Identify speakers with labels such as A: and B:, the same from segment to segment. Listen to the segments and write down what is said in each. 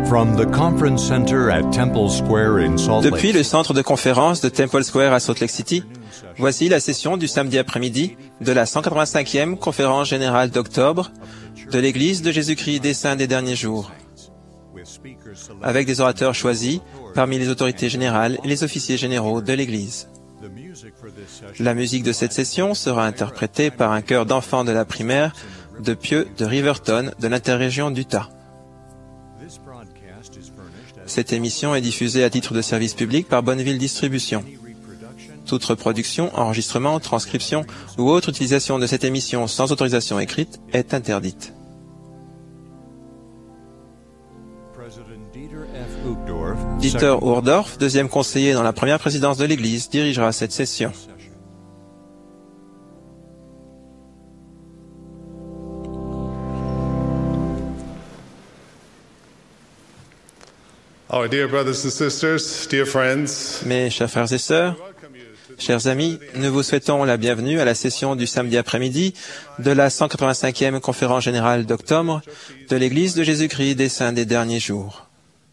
A: From the conference center at Temple Square in Salt Lake
B: Depuis le centre de conférence de Temple Square à Salt Lake City, voici la session du samedi après-midi de la 185e conférence générale d'octobre de l'Église de Jésus-Christ des Saints des Derniers Jours, avec des orateurs choisis parmi les autorités générales et les officiers généraux de l'Église. La musique de cette session sera interprétée par un chœur d'enfants de la primaire de Pieux de Riverton de l'interrégion d'Utah. Cette émission est diffusée à titre de service public par Bonneville Distribution. Toute reproduction, enregistrement, transcription ou autre utilisation de cette émission sans autorisation écrite est interdite. Dieter Uchtdorf, deuxième conseiller dans la première présidence de l'Église, dirigera cette session.
C: Our dear brothers and sisters, dear friends,
B: Mes chers frères et sœurs, chers amis, nous vous souhaitons la bienvenue à la session du samedi après-midi de la 185e conférence générale d'octobre de l'Église de Jésus-Christ des Saints des Derniers Jours.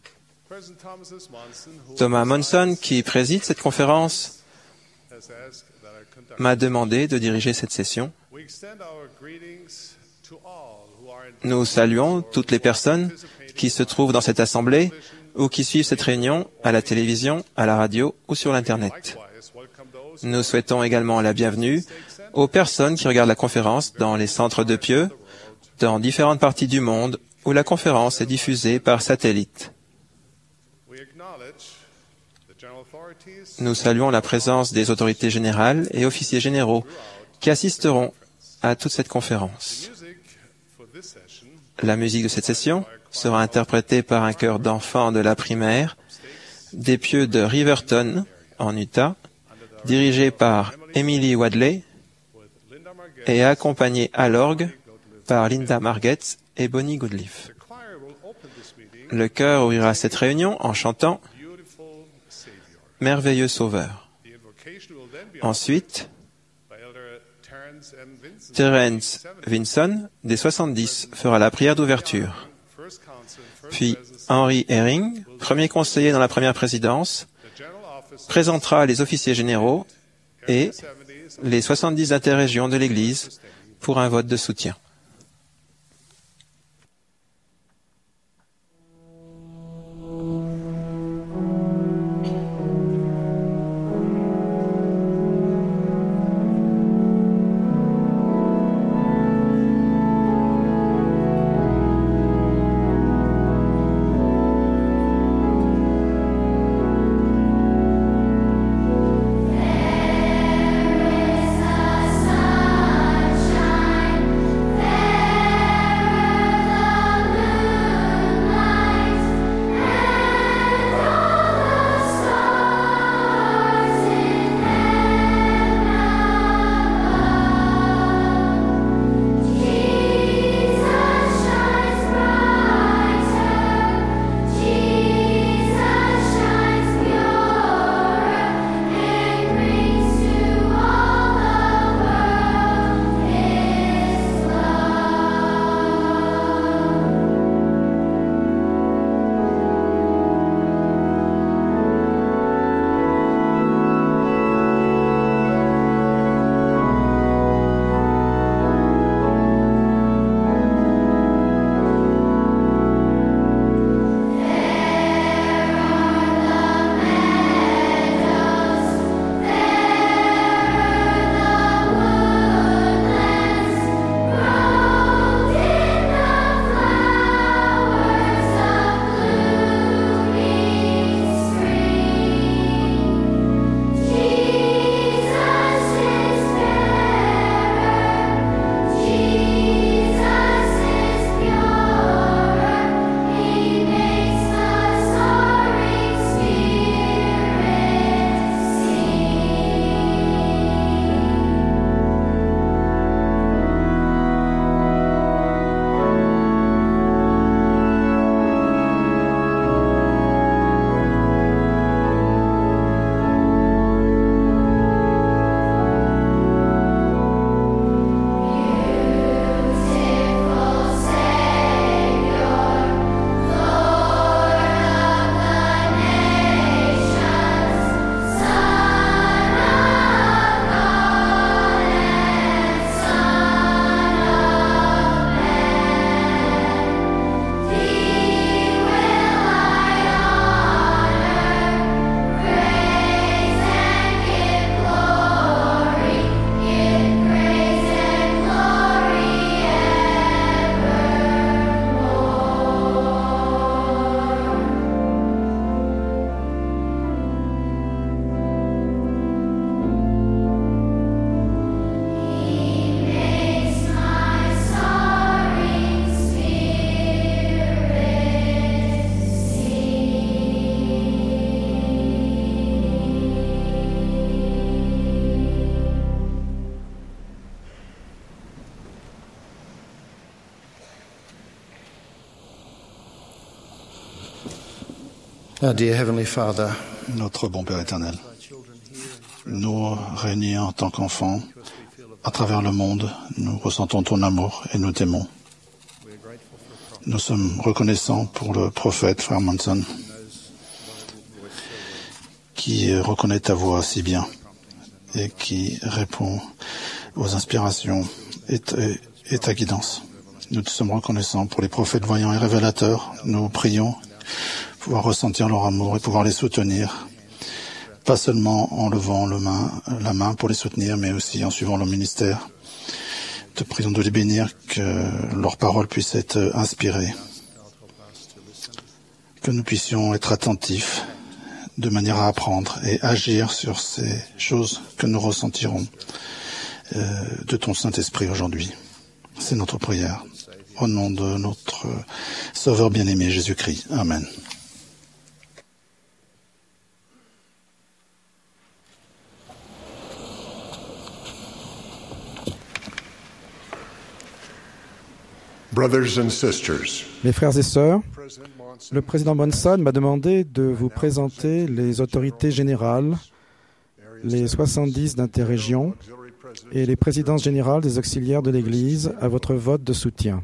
B: Thomas Monson, qui préside cette conférence, m'a demandé de diriger cette session. Nous saluons toutes les personnes qui se trouvent dans cette assemblée ou qui suivent cette réunion à la télévision, à la radio ou sur l'Internet. Nous souhaitons également la bienvenue aux personnes qui regardent la conférence dans les centres de Pieux, dans différentes parties du monde où la conférence est diffusée par satellite. Nous saluons la présence des autorités générales et officiers généraux qui assisteront à toute cette conférence. La musique de cette session sera interprétée par un chœur d'enfants de la primaire des Pieux de Riverton, en Utah, dirigé par Emily Wadley et accompagné à l'orgue par Linda Margetts et Bonnie Goodleaf. Le chœur ouvrira cette réunion en chantant « Merveilleux Sauveur ». Ensuite, Terence Vinson, des 70, fera la prière d'ouverture. Puis Henry Herring, premier conseiller dans la première présidence, présentera les officiers généraux et les 70 interrégions de l'Église pour un vote de soutien.
D: There Our dear Heavenly Father,
E: notre bon Père éternel, nous réunis en tant qu'enfants à travers le monde, nous ressentons ton amour et nous t'aimons. Nous sommes reconnaissants pour le prophète Frère Monson qui reconnaît ta voix si bien et qui répond aux inspirations et ta guidance. Nous te sommes reconnaissants pour les prophètes voyants et révélateurs. Nous prions pouvoir ressentir leur amour et pouvoir les soutenir, pas seulement en levant la main pour les soutenir, mais aussi en suivant leur ministère. Te prions de les bénir, que leurs paroles puissent être inspirées, que nous puissions être attentifs de manière à apprendre et agir sur ces choses que nous ressentirons de ton Saint-Esprit aujourd'hui. C'est notre prière. Au nom de notre Sauveur bien-aimé Jésus-Christ. Amen.
C: Brothers and sisters,
F: Mes frères et sœurs, le président Monson m'a demandé de vous présenter les autorités générales, les 70 d'interrégion et les présidences générales des auxiliaires de l'Église à votre vote de soutien.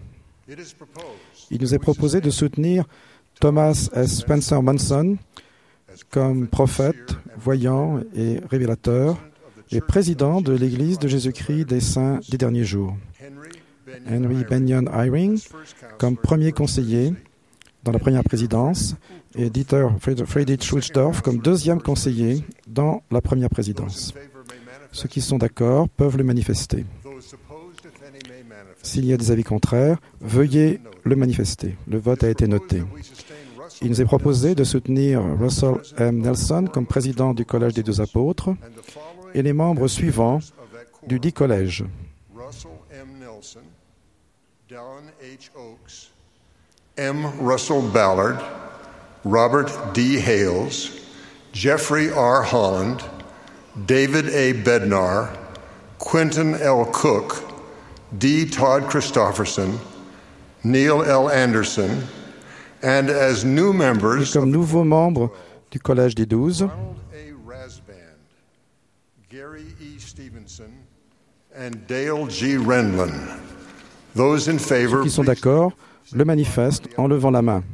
F: Il nous est proposé de soutenir Thomas S. Spencer Monson comme prophète, voyant et révélateur et président de l'Église de Jésus-Christ des Saints des derniers jours. Henry Benyon Eyring comme premier conseiller dans la première présidence et Dieter Friedrich Wilsdorf comme deuxième conseiller dans la première présidence. Ceux qui sont d'accord peuvent le manifester. S'il y a des avis contraires, veuillez le manifester. Le vote a été noté. Il nous est proposé de soutenir Russell M. Nelson comme président du Collège des Deux Apôtres et les membres suivants du dit collège.
C: Russell M. Nelson, Dallin H. Oaks, M. Russell Ballard, Robert D. Hales, Jeffrey R. Holland, David A. Bednar, Quentin L. Cook, D. Todd Christofferson, Neil L. Anderson, and as new members,
F: comme nouveaux membres du Collège des 12,
C: Donald A. Rasband, Gary E. Stevenson, and Dale G. Renlund. Those in favor,
F: ceux qui sont d'accord le manifestent en levant la main.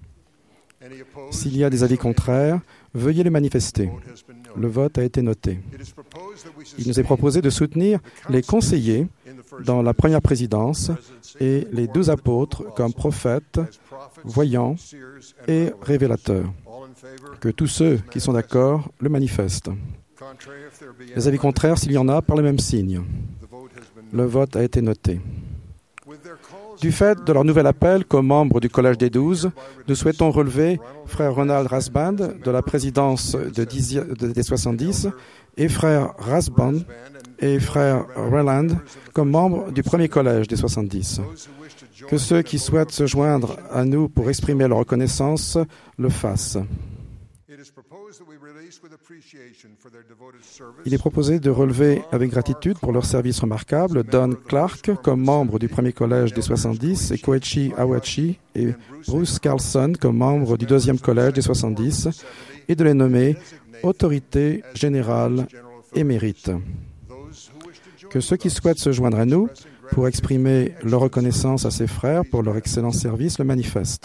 F: S'il y a des avis contraires, veuillez le manifester. Le vote a été noté. Il nous est proposé de soutenir les conseillers dans la première présidence et les 12 apôtres comme prophètes, voyants et révélateurs. Que tous ceux qui sont d'accord le manifestent. Les avis contraires, s'il y en a, par le même signe. Le vote a été noté. Du fait de leur nouvel appel comme membre du Collège des 12, nous souhaitons relever frère Ronald Rasband de la présidence des 70 et frère Rasband et frère Reland comme membres du premier Collège des 70. Que ceux qui souhaitent se joindre à nous pour exprimer leur reconnaissance le fassent. Il est proposé de relever avec gratitude pour leur service remarquable Don Clark comme membre du premier collège des 70 et Koichi Awachi et Bruce Carlson comme membre du deuxième collège des 70 et de les nommer autorité générale émérite. Que ceux qui souhaitent se joindre à nous pour exprimer leur reconnaissance à ces frères pour leur excellent service le manifestent.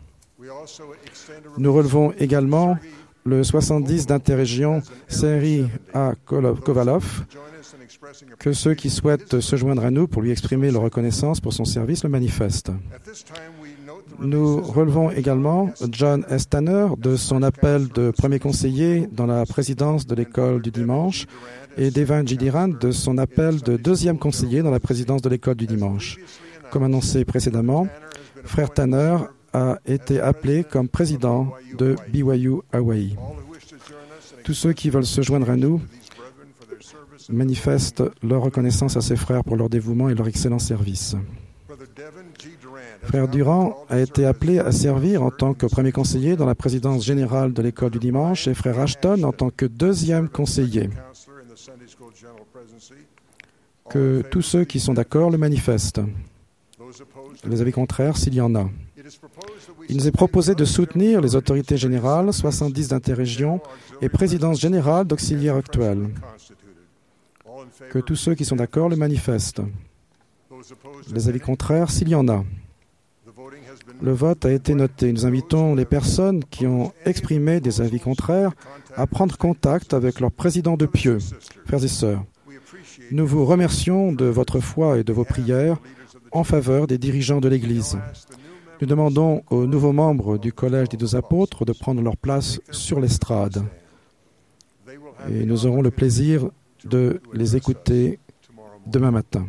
F: Nous relevons également le 70 d'interrégion Serhi A. Kovalov, que ceux qui souhaitent se joindre à nous pour lui exprimer leur reconnaissance pour son service le manifestent. Nous relevons également John S. Tanner de son appel de premier conseiller dans la présidence de l'école du dimanche et Devin G. Durant de son appel de deuxième conseiller dans la présidence de l'école du dimanche. Comme annoncé précédemment, frère Tanner a été appelé comme président de BYU Hawaii. Tous ceux qui veulent se joindre à nous manifestent leur reconnaissance à ses frères pour leur dévouement et leur excellent service. Frère Durand a été appelé à servir en tant que premier conseiller dans la présidence générale de l'école du dimanche et frère Ashton en tant que deuxième conseiller. Que tous ceux qui sont d'accord le manifestent. Les avis contraires, s'il y en a. Il nous est proposé de soutenir les autorités générales, 70 d'interrégions et présidences générales d'auxiliaires actuels. Que tous ceux qui sont d'accord le manifestent. Les avis contraires, s'il y en a. Le vote a été noté. Nous invitons les personnes qui ont exprimé des avis contraires à prendre contact avec leur président de pieux. Frères et sœurs, nous vous remercions de votre foi et de vos prières en faveur des dirigeants de l'Église. Nous demandons aux nouveaux membres du Collège des 12 apôtres de prendre leur place sur l'estrade. Et nous aurons le plaisir de les écouter demain matin.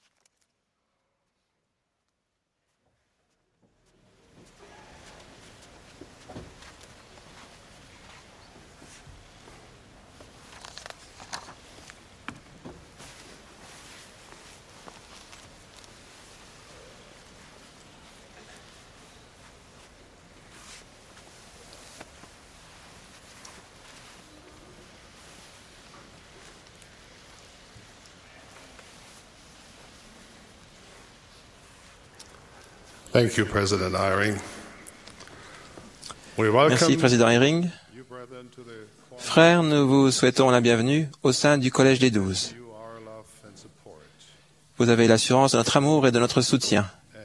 D: Thank you, President Eyring.
B: Merci, Président Eyring. Frères, nous vous souhaitons la bienvenue au sein du Collège des 12. Vous avez l'assurance de notre amour et de notre soutien.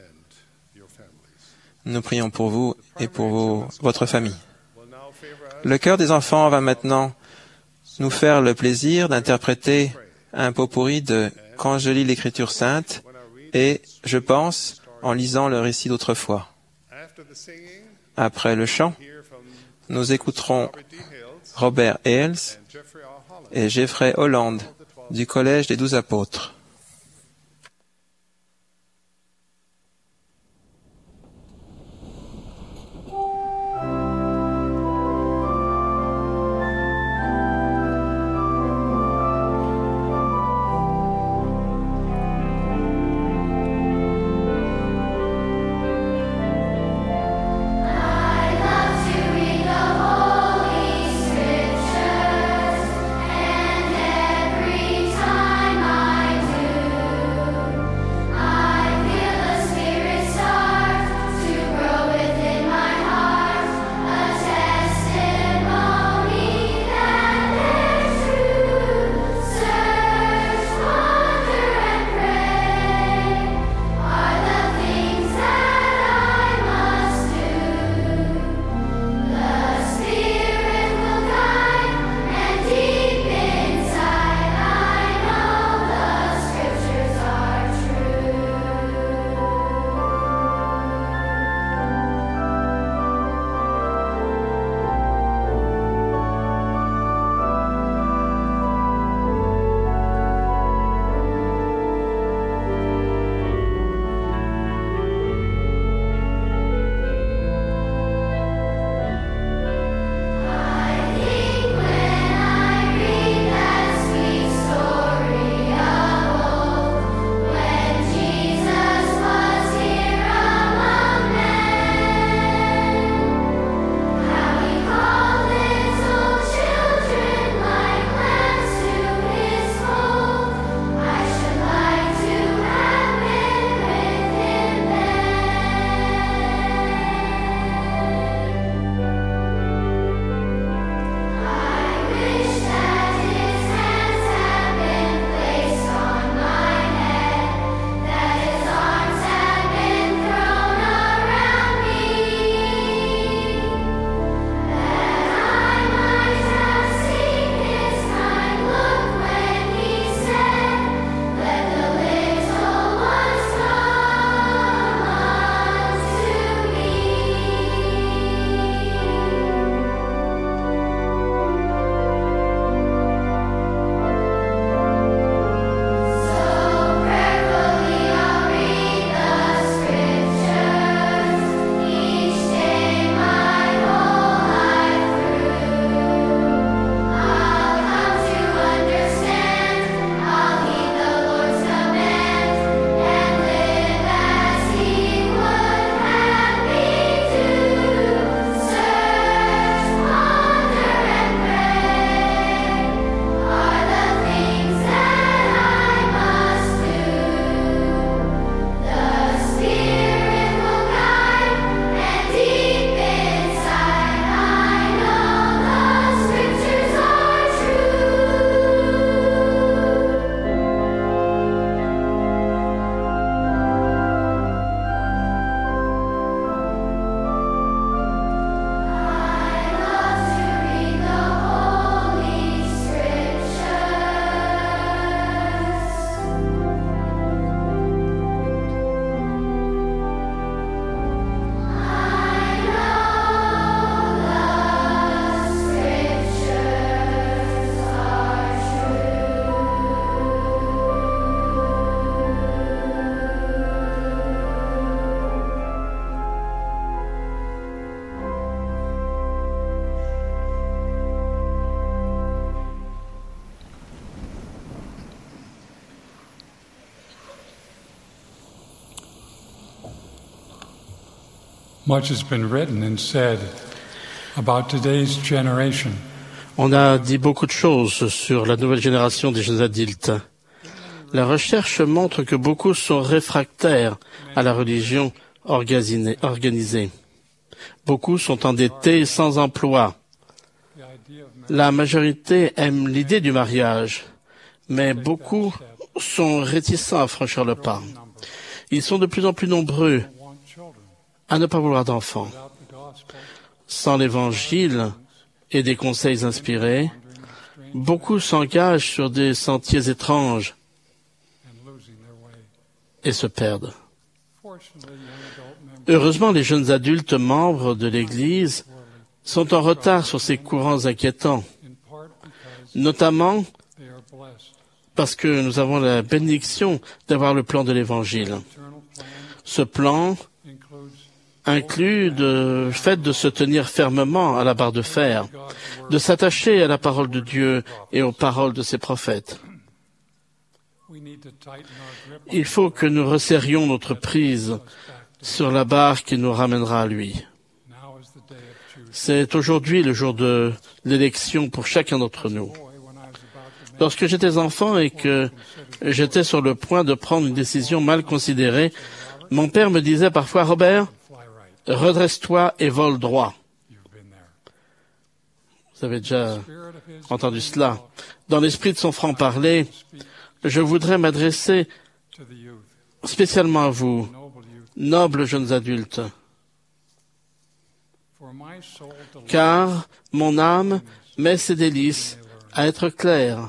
B: Nous prions pour vous et pour votre famille. Le chœur des enfants va maintenant nous faire le plaisir d'interpréter un pot-pourri de « Quand je lis l'Écriture sainte » et « Je pense » en lisant le récit d'autrefois. Après le chant, nous écouterons Robert Hales et Jeffrey Holland du Collège des 12 apôtres.
G: Every time I Much has been written and said about today's generation.
H: On a dit beaucoup de choses sur la nouvelle génération des jeunes adultes. La recherche montre que beaucoup sont réfractaires à la religion organisée. Beaucoup sont endettés et sans emploi. La majorité aime l'idée du mariage, mais beaucoup sont réticents à franchir le pas. Ils sont de plus en plus nombreux à ne pas vouloir d'enfants. Sans l'Évangile et des conseils inspirés, beaucoup s'engagent sur des sentiers étranges et se perdent. Heureusement, les jeunes adultes membres de l'Église sont en retard sur ces courants inquiétants, notamment parce que nous avons la bénédiction d'avoir le plan de l'Évangile. Ce plan inclut le fait de se tenir fermement à la barre de fer, de s'attacher à la parole de Dieu et aux paroles de ses prophètes. Il faut que nous resserrions notre prise sur la barre qui nous ramènera à lui. C'est aujourd'hui le jour de l'élection pour chacun d'entre nous. Lorsque j'étais enfant et que j'étais sur le point de prendre une décision mal considérée, mon père me disait parfois « Robert, redresse-toi et vole droit ». Vous avez déjà entendu cela. Dans l'esprit de son franc-parler, je voudrais m'adresser spécialement à vous, nobles jeunes adultes, car mon âme met ses délices à être claire,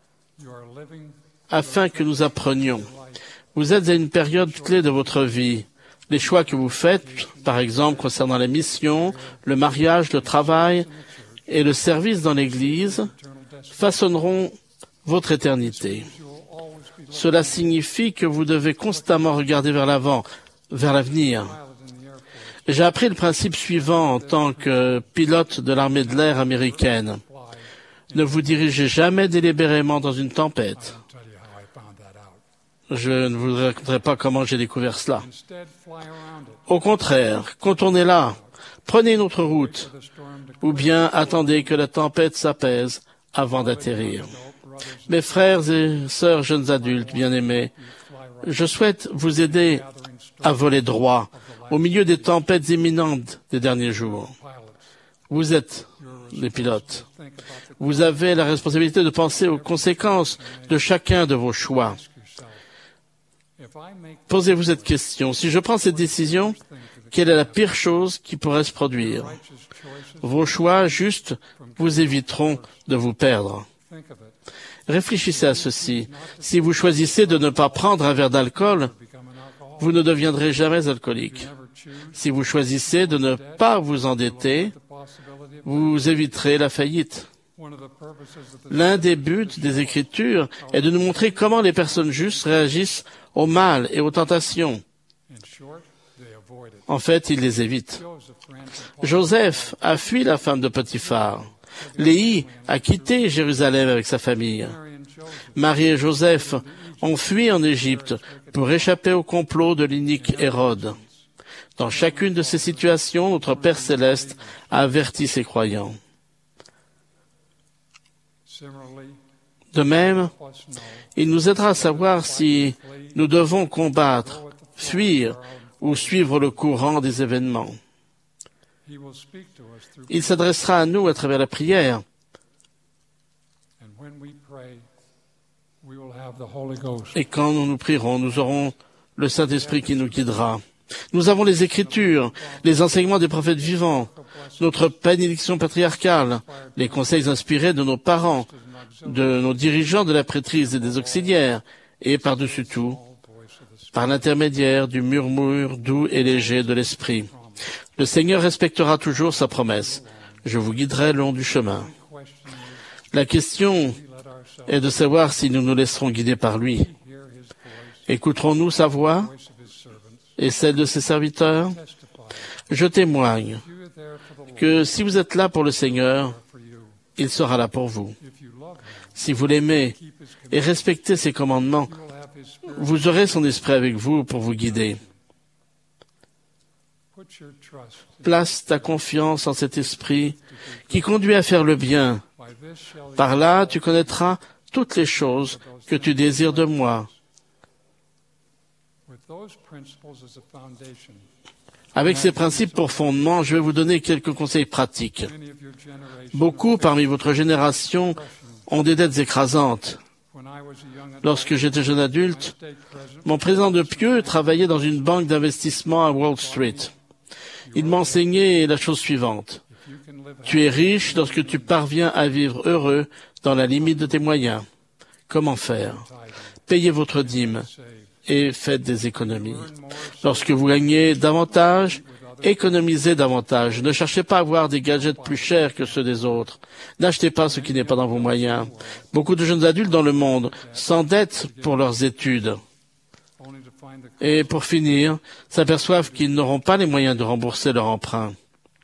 H: afin que nous apprenions. Vous êtes à une période clé de votre vie. Les choix que vous faites, par exemple concernant la mission, le mariage, le travail et le service dans l'Église, façonneront votre éternité. Cela signifie que vous devez constamment regarder vers l'avant, vers l'avenir. J'ai appris le principe suivant en tant que pilote de l'armée de l'air américaine. Ne vous dirigez jamais délibérément dans une tempête. Je ne vous raconterai pas comment j'ai découvert cela. Au contraire, contournez-la, prenez une autre route, ou bien attendez que la tempête s'apaise avant d'atterrir. Mes frères et sœurs jeunes adultes bien-aimés, je souhaite vous aider à voler droit au milieu des tempêtes imminentes des derniers jours. Vous êtes les pilotes. Vous avez la responsabilité de penser aux conséquences de chacun de vos choix. Posez-vous cette question. Si je prends cette décision, quelle est la pire chose qui pourrait se produire? Vos choix justes vous éviteront de vous perdre. Réfléchissez à ceci. Si vous choisissez de ne pas prendre un verre d'alcool, vous ne deviendrez jamais alcoolique. Si vous choisissez de ne pas vous endetter, vous éviterez la faillite. L'un des buts des Écritures est de nous montrer comment les personnes justes réagissent au mal et aux tentations. En fait, ils les évitent. Joseph a fui la femme de Potiphar. Léhi a quitté Jérusalem avec sa famille. Marie et Joseph ont fui en Égypte pour échapper au complot de l'inique Hérode. Dans chacune de ces situations, notre Père céleste a averti ses croyants. De même, il nous aidera à savoir si nous devons combattre, fuir ou suivre le courant des événements. Il s'adressera à nous à travers la prière. Et quand nous prierons, nous aurons le Saint-Esprit qui nous guidera. Nous avons les Écritures, les enseignements des prophètes vivants, notre bénédiction patriarcale, les conseils inspirés de nos parents, de nos dirigeants de la prêtrise et des auxiliaires, et par-dessus tout, par l'intermédiaire du murmure doux et léger de l'Esprit. Le Seigneur respectera toujours sa promesse. Je vous guiderai le long du chemin. La question est de savoir si nous nous laisserons guider par lui. Écouterons-nous sa voix et celle de ses serviteurs? Je témoigne que si vous êtes là pour le Seigneur, il sera là pour vous. Si vous l'aimez et respectez ses commandements, vous aurez son esprit avec vous pour vous guider. Place ta confiance en cet esprit qui conduit à faire le bien. Par là, tu connaîtras toutes les choses que tu désires de moi. Avec ces principes pour fondement, je vais vous donner quelques conseils pratiques. Beaucoup parmi votre génération ont des dettes écrasantes. Lorsque j'étais jeune adulte, mon président de pieux travaillait dans une banque d'investissement à Wall Street. Il m'enseignait la chose suivante. Tu es riche lorsque tu parviens à vivre heureux dans la limite de tes moyens. Comment faire? Payez votre dîme et faites des économies. Lorsque vous gagnez davantage, économisez davantage. Ne cherchez pas à avoir des gadgets plus chers que ceux des autres. N'achetez pas ce qui n'est pas dans vos moyens. Beaucoup de jeunes adultes dans le monde s'endettent pour leurs études. Et pour finir, s'aperçoivent qu'ils n'auront pas les moyens de rembourser leur emprunt.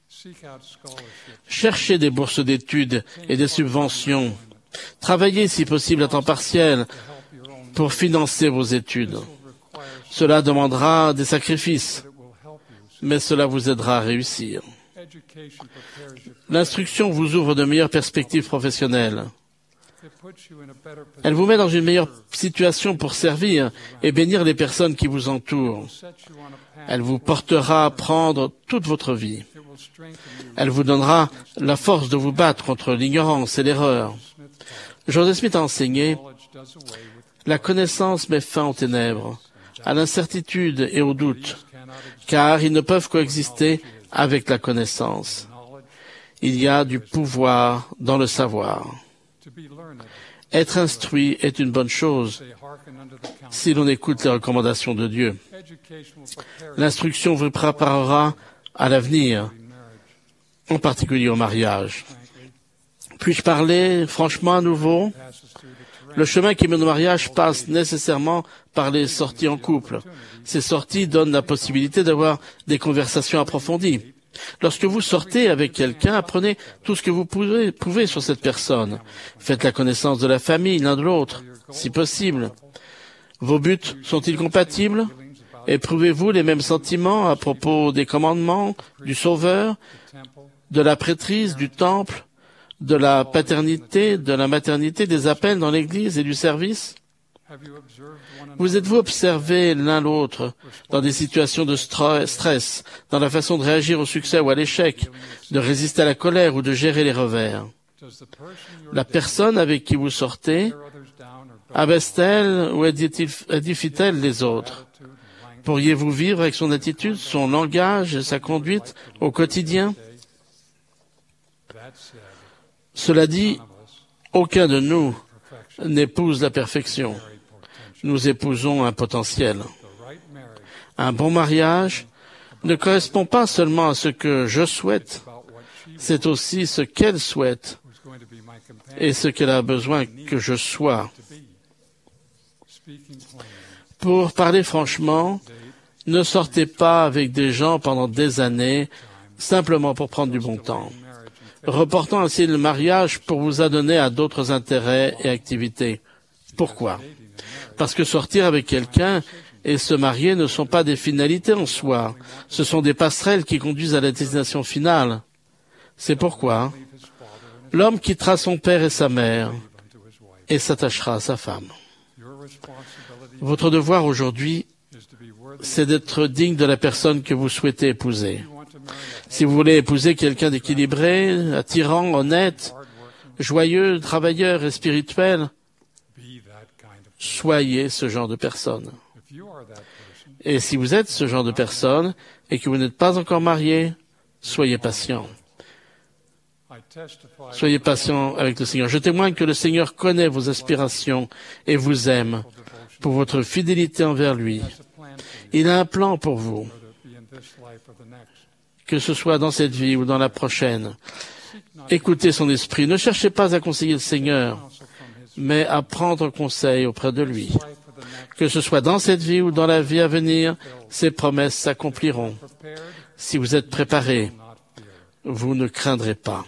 H: Cherchez des bourses d'études et des subventions. Travaillez si possible à temps partiel pour financer vos études. Cela demandera des sacrifices, mais cela vous aidera à réussir. L'instruction vous ouvre de meilleures perspectives professionnelles. Elle vous met dans une meilleure situation pour servir et bénir les personnes qui vous entourent. Elle vous portera à prendre toute votre vie. Elle vous donnera la force de vous battre contre l'ignorance et l'erreur. Joseph Smith a enseigné « La connaissance met fin aux ténèbres, à l'incertitude et au doute, car ils ne peuvent coexister avec la connaissance. Il y a du pouvoir dans le savoir. Être instruit est une bonne chose si l'on écoute les recommandations de Dieu. L'instruction vous préparera à l'avenir, en particulier au mariage. Puis-je parler franchement à nouveau? Le chemin qui mène au mariage passe nécessairement par les sorties en couple. Ces sorties donnent la possibilité d'avoir des conversations approfondies. Lorsque vous sortez avec quelqu'un, apprenez tout ce que vous pouvez sur cette personne. Faites la connaissance de la famille l'un de l'autre, si possible. Vos buts sont-ils compatibles? Éprouvez-vous les mêmes sentiments à propos des commandements, du Sauveur, de la prêtrise, du temple, de la paternité, de la maternité, des appels dans l'Église et du service? Vous êtes-vous observé l'un l'autre dans des situations de stress, dans la façon de réagir au succès ou à l'échec, de résister à la colère ou de gérer les revers? La personne avec qui vous sortez, abaisse-t-elle ou édifie-t-elle les autres? Pourriez-vous vivre avec son attitude, son langage et sa conduite au quotidien? Cela dit, aucun de nous n'épouse la perfection. Nous épousons un potentiel. Un bon mariage ne correspond pas seulement à ce que je souhaite, c'est aussi ce qu'elle souhaite et ce qu'elle a besoin que je sois. Pour parler franchement, ne sortez pas avec des gens pendant des années simplement pour prendre du bon temps. Reportant ainsi le mariage pour vous adonner à d'autres intérêts et activités. Pourquoi? Parce que sortir avec quelqu'un et se marier ne sont pas des finalités en soi. Ce sont des passerelles qui conduisent à la destination finale. C'est pourquoi l'homme quittera son père et sa mère et s'attachera à sa femme. Votre devoir aujourd'hui, c'est d'être digne de la personne que vous souhaitez épouser. Si vous voulez épouser quelqu'un d'équilibré, attirant, honnête, joyeux, travailleur et spirituel, soyez ce genre de personne. Et si vous êtes ce genre de personne et que vous n'êtes pas encore marié, soyez patient. Soyez patient avec le Seigneur. Je témoigne que le Seigneur connaît vos aspirations et vous aime pour votre fidélité envers lui. Il a un plan pour vous, que ce soit dans cette vie ou dans la prochaine. Écoutez son esprit. Ne cherchez pas à conseiller le Seigneur, mais à prendre conseil auprès de lui. Que ce soit dans cette vie ou dans la vie à venir, ses promesses s'accompliront. Si vous êtes préparé, vous ne craindrez pas.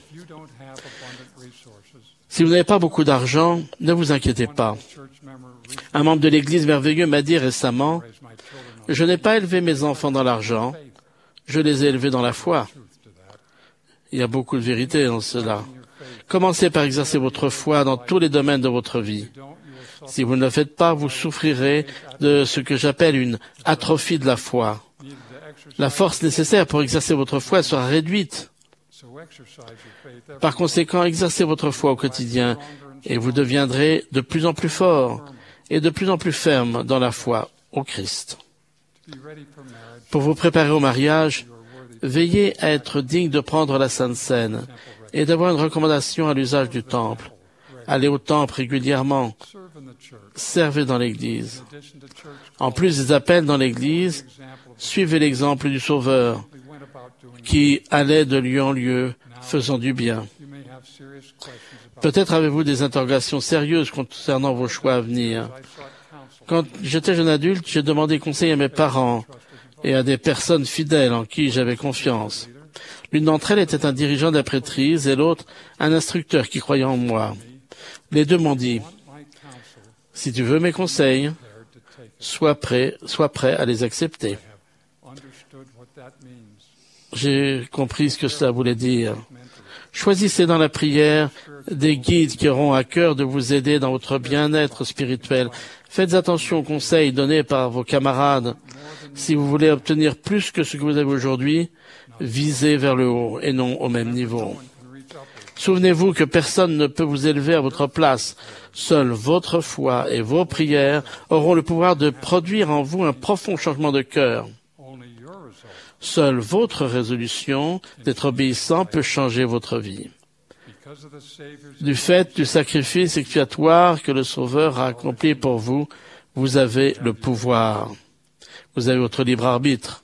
H: Si vous n'avez pas beaucoup d'argent, ne vous inquiétez pas. Un membre de l'Église merveilleux m'a dit récemment, « Je n'ai pas élevé mes enfants dans l'argent, je les ai élevés dans la foi. Il y a beaucoup de vérité dans cela. Commencez par exercer votre foi dans tous les domaines de votre vie. Si vous ne le faites pas, vous souffrirez de ce que j'appelle une atrophie de la foi. La force nécessaire pour exercer votre foi sera réduite. Par conséquent, exercez votre foi au quotidien et vous deviendrez de plus en plus fort et de plus en plus ferme dans la foi au Christ. Pour vous préparer au mariage, veillez à être digne de prendre la Sainte Seine et d'avoir une recommandation à l'usage du temple. Allez au temple régulièrement. Servez dans l'Église. En plus des appels dans l'Église, suivez l'exemple du Sauveur qui allait de lieu en lieu faisant du bien. Peut-être avez-vous des interrogations sérieuses concernant vos choix à venir. Quand j'étais jeune adulte, j'ai demandé conseil à mes parents et à des personnes fidèles en qui j'avais confiance. L'une d'entre elles était un dirigeant de la prêtrise et l'autre un instructeur qui croyait en moi. Les deux m'ont dit, « Si tu veux mes conseils, sois prêt à les accepter. » J'ai compris ce que cela voulait dire. Choisissez dans la prière des guides qui auront à cœur de vous aider dans votre bien-être spirituel. Faites attention aux conseils donnés par vos camarades. Si vous voulez obtenir plus que ce que vous avez aujourd'hui, visez vers le haut et non au même niveau. Souvenez-vous que personne ne peut vous élever à votre place. Seule votre foi et vos prières auront le pouvoir de produire en vous un profond changement de cœur. Seule votre résolution d'être obéissant peut changer votre vie. Du fait du sacrifice expiatoire que le Sauveur a accompli pour vous, vous avez le pouvoir. Vous avez votre libre arbitre.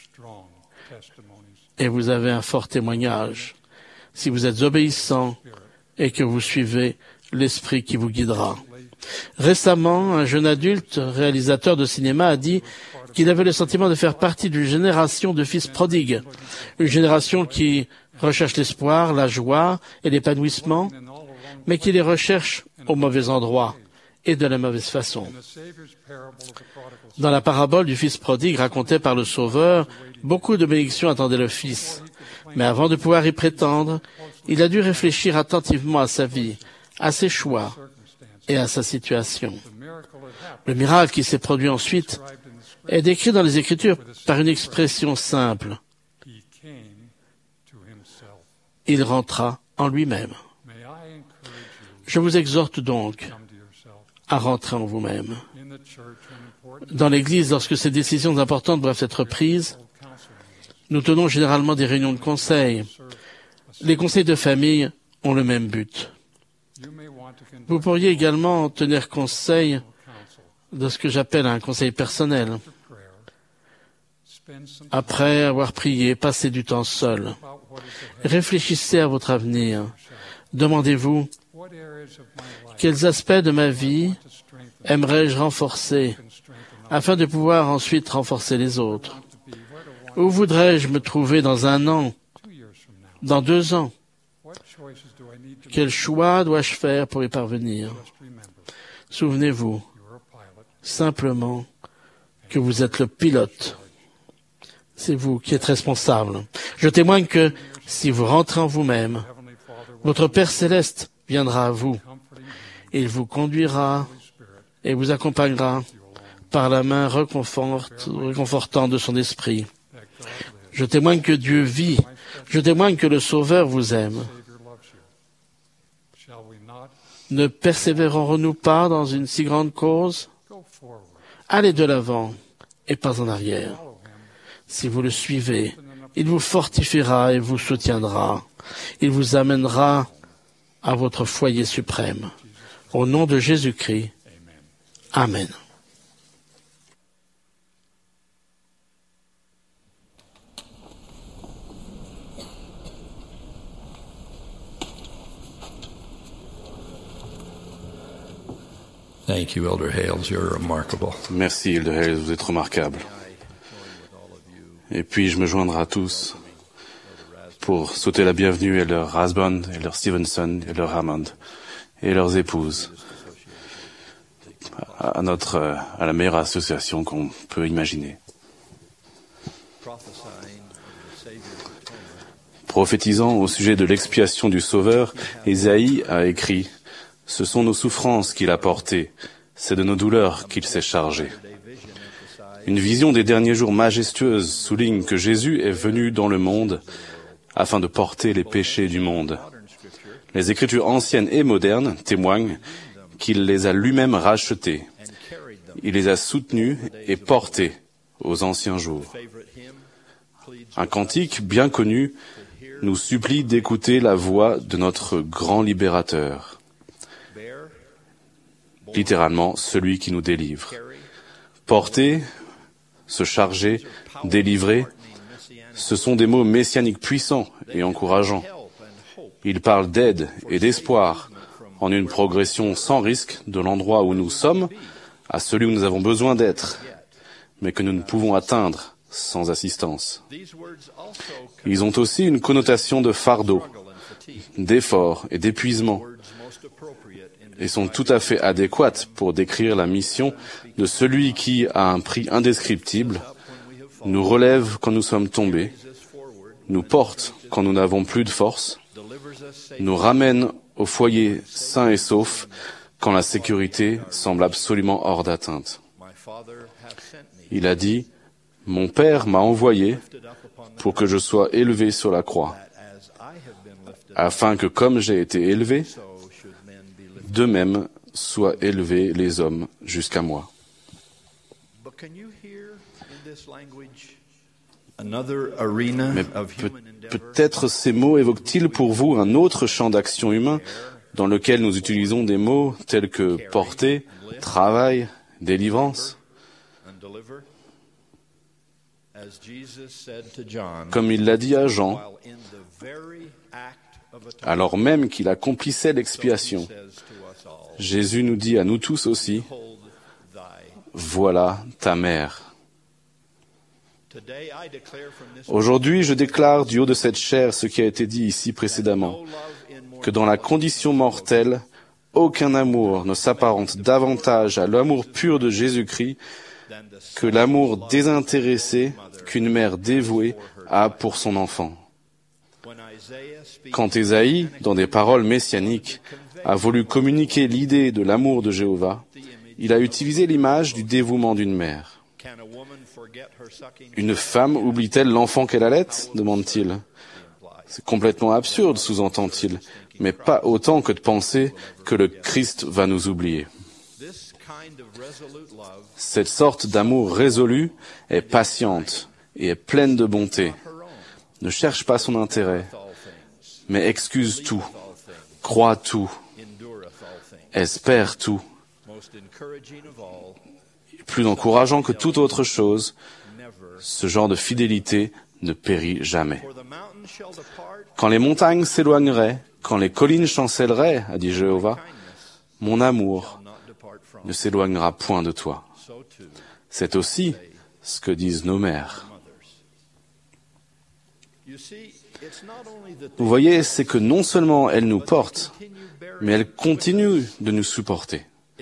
H: Et vous avez un fort témoignage. Si vous êtes obéissant et que vous suivez l'esprit qui vous guidera. Récemment, un jeune adulte, réalisateur de cinéma, a dit qu'il avait le sentiment de faire partie d'une génération de fils prodigues, une génération qui recherche l'espoir, la joie et l'épanouissement, mais qui les recherche au mauvais endroit et de la mauvaise façon. Dans la parabole du fils prodigue racontée par le Sauveur, beaucoup de bénédictions attendaient le fils. Mais avant de pouvoir y prétendre, il a dû réfléchir attentivement à sa vie, à ses choix et à sa situation. Le miracle qui s'est produit ensuite est décrit dans les Écritures par une expression simple. Il rentra en lui-même. Je vous exhorte donc à rentrer en vous-même. Dans l'Église, lorsque ces décisions importantes doivent être prises, nous tenons généralement des réunions de conseil. Les conseils de famille ont le même but. Vous pourriez également tenir conseil de ce que j'appelle un conseil personnel. Après avoir prié, passez du temps seul. Réfléchissez à votre avenir. Demandez-vous, quels aspects de ma vie aimerais-je renforcer afin de pouvoir ensuite renforcer les autres? Où voudrais-je me trouver dans 1 an, dans 2 ans? Quel choix dois-je faire pour y parvenir? Souvenez-vous simplement que vous êtes le pilote. C'est vous qui êtes responsable. Je témoigne que si vous rentrez en vous-même, votre Père céleste viendra à vous. Il vous conduira et vous accompagnera par la main réconfortante de son esprit. Je témoigne que Dieu vit. Je témoigne que le Sauveur vous aime. Ne persévérerons-nous pas dans une si grande cause? Allez de l'avant et pas en arrière. Si vous le suivez, il vous fortifiera et vous soutiendra. Il vous amènera à votre foyer suprême. Au nom de Jésus-Christ. Amen.
I: Thank you, Elder Hales. You're remarkable.
J: Merci, Elder Hales. Vous êtes remarquable. Et puis, je me joindrai à tous pour souhaiter la bienvenue à leur Rasband, et leur Stevenson, et leur Hammond, et leurs épouses, à la meilleure association qu'on peut imaginer. Prophétisant au sujet de l'expiation du Sauveur, Ésaïe a écrit « Ce sont nos souffrances qu'il a portées, c'est de nos douleurs qu'il s'est chargé. » Une vision des derniers jours majestueuse souligne que Jésus est venu dans le monde afin de porter les péchés du monde. Les Écritures anciennes et modernes témoignent qu'il les a lui-même rachetés. Il les a soutenus et portés aux anciens jours. Un cantique bien connu nous supplie d'écouter la voix de notre grand libérateur. Littéralement, celui qui nous délivre. Porter, se charger, délivrer, ce sont des mots messianiques puissants et encourageants. Ils parlent d'aide et d'espoir en une progression sans risque de l'endroit où nous sommes à celui où nous avons besoin d'être, mais que nous ne pouvons atteindre sans assistance. Ils ont aussi une connotation de fardeau, d'effort et d'épuisement, et sont tout à fait adéquates pour décrire la mission de celui qui, à un prix indescriptible, nous relève quand nous sommes tombés, nous porte quand nous n'avons plus de force, nous ramène au foyer sain et sauf quand la sécurité semble absolument hors d'atteinte. Il a dit « Mon Père m'a envoyé pour que je sois élevé sur la croix, afin que comme j'ai été élevé, de même soient élevés les hommes jusqu'à moi. » Mais peut-être ces mots évoquent-ils pour vous un autre champ d'action humain dans lequel nous utilisons des mots tels que porter, travail, délivrance. Comme il l'a dit à Jean, alors même qu'il accomplissait l'expiation, Jésus nous dit à nous tous aussi, « Voilà ta mère ». Aujourd'hui, je déclare du haut de cette chair ce qui a été dit ici précédemment, que dans la condition mortelle, aucun amour ne s'apparente davantage à l'amour pur de Jésus-Christ que l'amour désintéressé qu'une mère dévouée a pour son enfant. Quand Ésaïe, dans des paroles messianiques, a voulu communiquer l'idée de l'amour de Jéhovah, il a utilisé l'image du dévouement d'une mère. Une femme oublie-t-elle l'enfant qu'elle allait ? Demande-t-il. C'est complètement absurde, sous-entend-il, mais pas autant que de penser que le Christ va nous oublier. Cette sorte d'amour résolu est patiente et est pleine de bonté. Ne cherche pas son intérêt, mais excuse tout, croit tout, espère tout. Plus encourageant que toute autre chose, ce genre de fidélité ne périt jamais. Quand les montagnes s'éloigneraient, quand les collines chancelleraient, a dit Jéhovah, mon amour ne s'éloignera point de toi. C'est aussi ce que disent nos mères. Vous voyez, c'est que non seulement elles nous portent, mais elles continuent de nous supporter.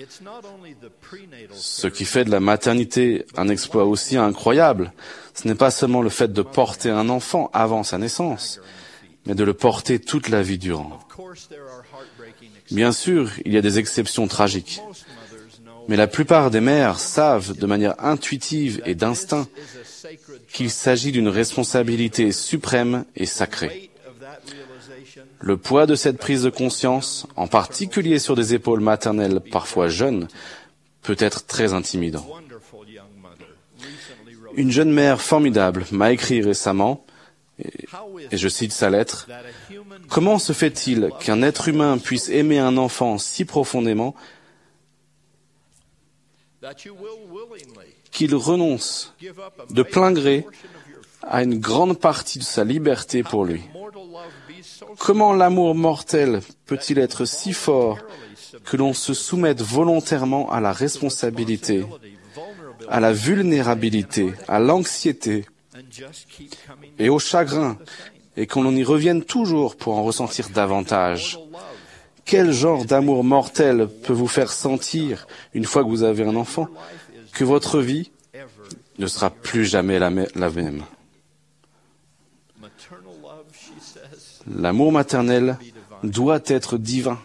J: Ce qui fait de la maternité un exploit aussi incroyable, ce n'est pas seulement le fait de porter un enfant avant sa naissance, mais de le porter toute la vie durant. Bien sûr, il y a des exceptions tragiques, mais la plupart des mères savent de manière intuitive et d'instinct qu'il s'agit d'une responsabilité suprême et sacrée. Le poids de cette prise de conscience, en particulier sur des épaules maternelles parfois jeunes, peut être très intimidant. Une jeune mère formidable m'a écrit récemment, et je cite sa lettre, « Comment se fait-il qu'un être humain puisse aimer un enfant si profondément qu'il renonce de plein gré à une grande partie de sa liberté pour lui ? Comment l'amour mortel peut-il être si fort que l'on se soumette volontairement à la responsabilité, à la vulnérabilité, à l'anxiété et au chagrin, et qu'on y revienne toujours pour en ressentir davantage ? Quel genre d'amour mortel peut vous faire sentir, une fois que vous avez un enfant, que votre vie ne sera plus jamais la même ? L'amour maternel doit être divin.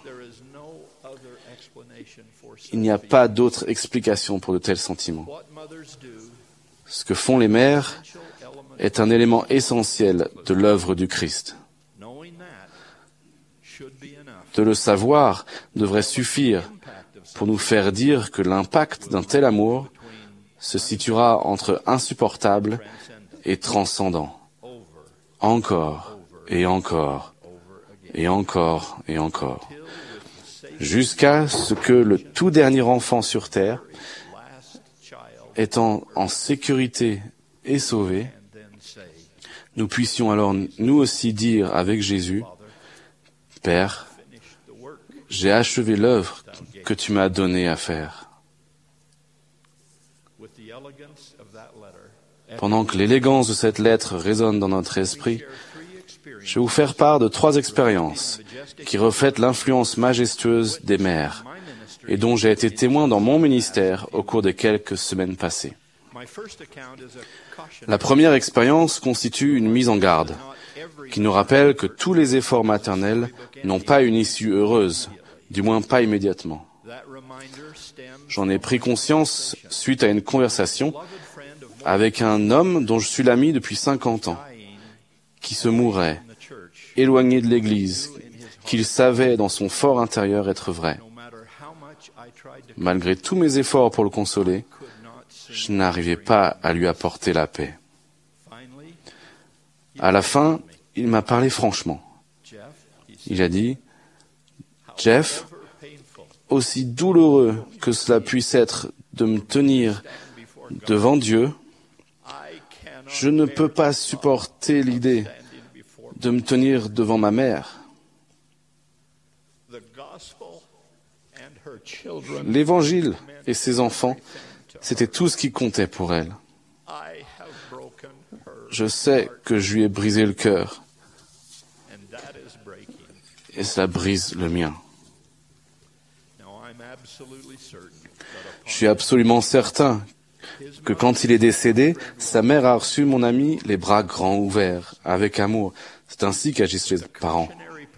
J: Il n'y a pas d'autre explication pour de tels sentiments. Ce que font les mères est un élément essentiel de l'œuvre du Christ. De le savoir devrait suffire pour nous faire dire que l'impact d'un tel amour se situera entre insupportable et transcendant. Encore et encore et encore et encore. Jusqu'à ce que le tout dernier enfant sur terre, étant en sécurité et sauvé, nous puissions alors nous aussi dire avec Jésus, « Père, j'ai achevé l'œuvre que tu m'as donné à faire. » Pendant que l'élégance de cette lettre résonne dans notre esprit, je vais vous faire part de 3 expériences qui reflètent l'influence majestueuse des mères et dont j'ai été témoin dans mon ministère au cours des quelques semaines passées. La première expérience constitue une mise en garde qui nous rappelle que tous les efforts maternels n'ont pas une issue heureuse, du moins pas immédiatement. J'en ai pris conscience suite à une conversation avec un homme dont je suis l'ami depuis 50 ans, qui se mourait, éloigné de l'Église, qu'il savait dans son fort intérieur être vrai. Malgré tous mes efforts pour le consoler, je n'arrivais pas à lui apporter la paix. À la fin, il m'a parlé franchement. Il a dit, « Jeff, aussi douloureux que cela puisse être de me tenir devant Dieu, je ne peux pas supporter l'idée de me tenir devant ma mère. » L'Évangile et ses enfants, c'était tout ce qui comptait pour elle. Je sais que je lui ai brisé le cœur, et cela brise le mien. Je suis absolument certain que quand il est décédé, sa mère a reçu mon ami les bras grands ouverts, avec amour. C'est ainsi qu'agissent les parents.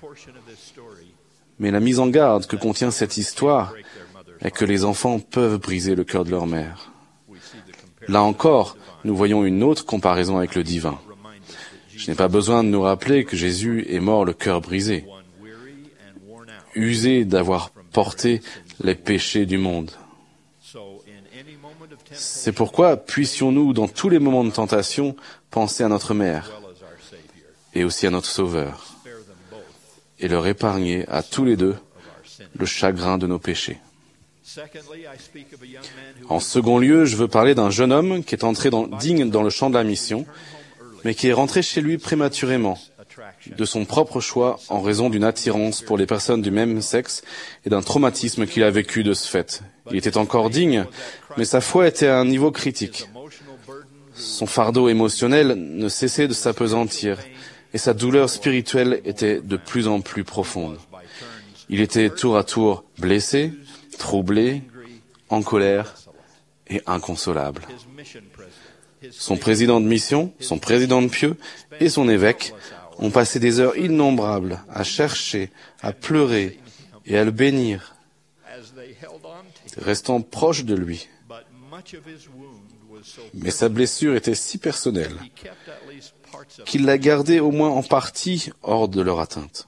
J: Mais la mise en garde que contient cette histoire est que les enfants peuvent briser le cœur de leur mère. Là encore, nous voyons une autre comparaison avec le divin. Je n'ai pas besoin de nous rappeler que Jésus est mort le cœur brisé, usé d'avoir porté les péchés du monde. C'est pourquoi puissions-nous, dans tous les moments de tentation, penser à notre mère et aussi à notre Sauveur, et leur épargner à tous les deux le chagrin de nos péchés. En second lieu, je veux parler d'un jeune homme qui est entré digne dans le champ de la mission, mais qui est rentré chez lui prématurément, de son propre choix en raison d'une attirance pour les personnes du même sexe et d'un traumatisme qu'il a vécu de ce fait. Il était encore digne, mais sa foi était à un niveau critique. Son fardeau émotionnel ne cessait de s'appesantir, et sa douleur spirituelle était de plus en plus profonde. Il était tour à tour blessé, troublé, en colère et inconsolable. Son président de mission, son président de pieux et son évêque ont passé des heures innombrables à chercher, à pleurer et à le bénir, restant proche de lui. Mais sa blessure était si personnelle qu'il l'a gardée au moins en partie hors de leur atteinte.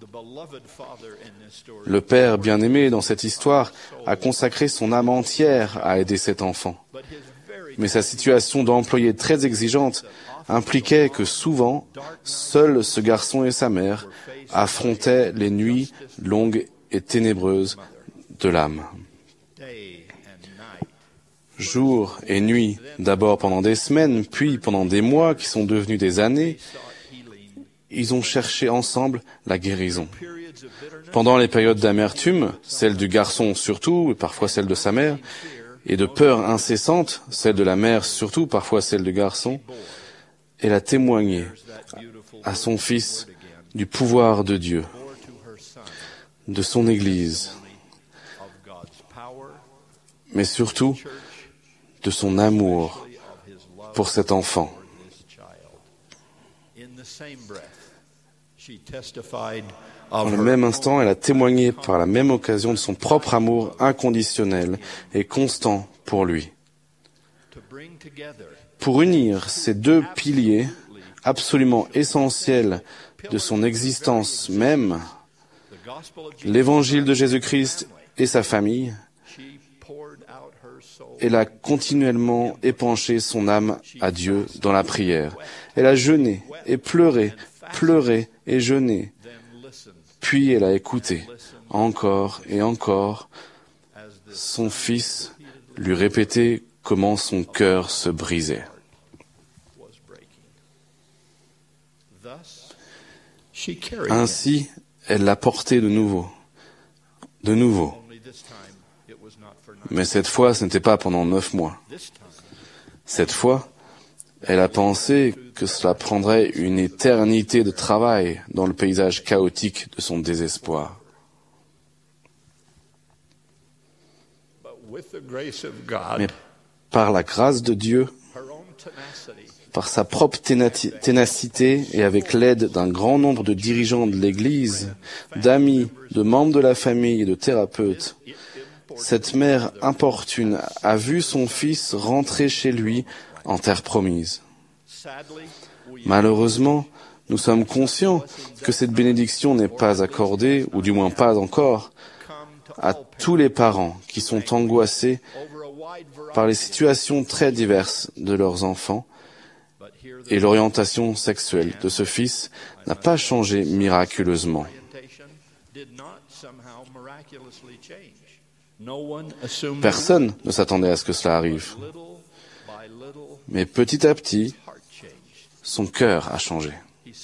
J: Le père bien-aimé dans cette histoire a consacré son âme entière à aider cet enfant. Mais sa situation d'employé très exigeante impliquait que souvent, seuls ce garçon et sa mère affrontaient les nuits longues et ténébreuses de l'âme. Jour et nuit, d'abord pendant des semaines, puis pendant des mois qui sont devenus des années, ils ont cherché ensemble la guérison. Pendant les périodes d'amertume, celle du garçon surtout, et parfois celle de sa mère, et de peur incessante, celle de la mère surtout, parfois celle du garçon, elle a témoigné à son fils du pouvoir de Dieu, de son Église, mais surtout de son amour pour cet enfant. En le même instant, elle a témoigné par la même occasion de son propre amour inconditionnel et constant pour lui. Pour unir ces deux piliers absolument essentiels de son existence même, l'évangile de Jésus-Christ et sa famille, elle a continuellement épanché son âme à Dieu dans la prière. Elle a jeûné et pleuré et jeûné. Puis elle a écouté, encore et encore, son fils lui répétait comment son cœur se brisait. Ainsi, elle l'a porté de nouveau. Mais cette fois, ce n'était pas pendant 9 mois. Cette fois, elle a pensé que cela prendrait une éternité de travail dans le paysage chaotique de son désespoir. Mais par la grâce de Dieu, par sa propre ténacité et avec l'aide d'un grand nombre de dirigeants de l'Église, d'amis, de membres de la famille et de thérapeutes, cette mère importune a vu son fils rentrer chez lui en terre promise. Malheureusement, nous sommes conscients que cette bénédiction n'est pas accordée, ou du moins pas encore, à tous les parents qui sont angoissés par les situations très diverses de leurs enfants, et l'orientation sexuelle de ce fils n'a pas changé miraculeusement. Personne ne s'attendait à ce que cela arrive. Mais petit à petit, son cœur a changé.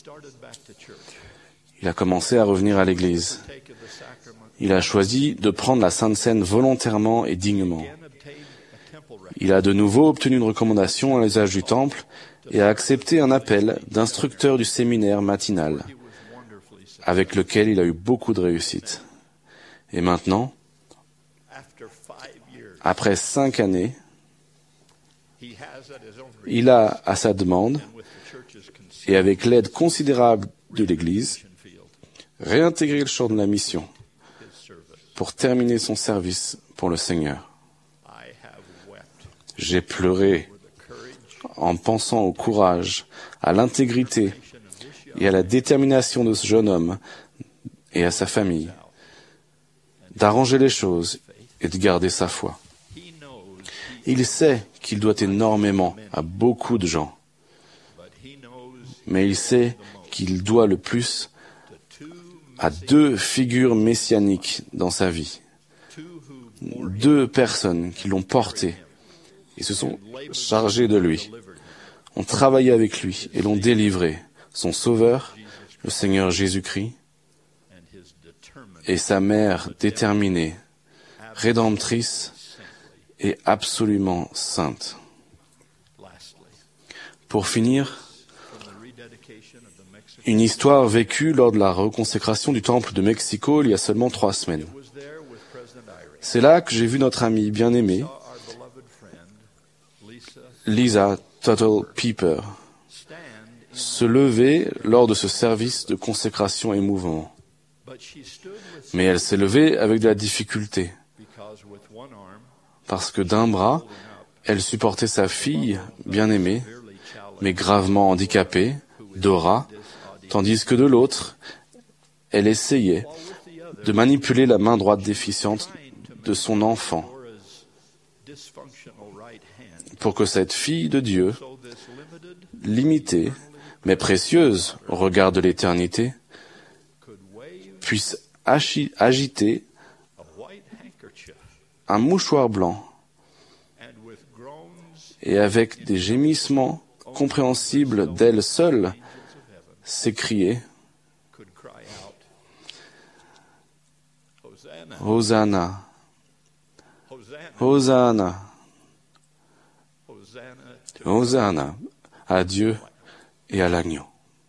J: Il a commencé à revenir à l'église. Il a choisi de prendre la Sainte Seine volontairement et dignement. Il a de nouveau obtenu une recommandation à l'usage du temple et a accepté un appel d'instructeur du séminaire matinal, avec lequel il a eu beaucoup de réussite. Et maintenant, après 5 années, il a, à sa demande, et avec l'aide considérable de l'Église, réintégré le champ de la mission pour terminer son service pour le Seigneur. J'ai pleuré en pensant au courage, à l'intégrité et à la détermination de ce jeune homme et à sa famille d'arranger les choses et de garder sa foi. Il sait qu'il doit énormément à beaucoup de gens, mais il sait qu'il doit le plus à 2 figures messianiques dans sa vie. 2 personnes qui l'ont porté et se sont chargées de lui, ont travaillé avec lui et l'ont délivré, son Sauveur, le Seigneur Jésus-Christ, et sa mère déterminée, rédemptrice et absolument sainte. Pour finir, une histoire vécue lors de la reconsécration du temple de Mexico il y a seulement 3 semaines. C'est là que j'ai vu notre amie bien-aimée, Lisa Tuttle Pieper, se lever lors de ce service de consécration émouvant. Mais elle s'est levée avec de la difficulté, parce que d'un bras, elle supportait sa fille bien-aimée, mais gravement handicapée, Dora, tandis que de l'autre, elle essayait de manipuler la main droite déficiente de son enfant, pour que cette fille de Dieu, limitée, mais précieuse au regard de l'éternité, puisse agiter un mouchoir blanc et avec des gémissements compréhensibles d'elle seule, s'écrier « Hosanna, Hosanna, Hosanna à Dieu et à l'agneau. »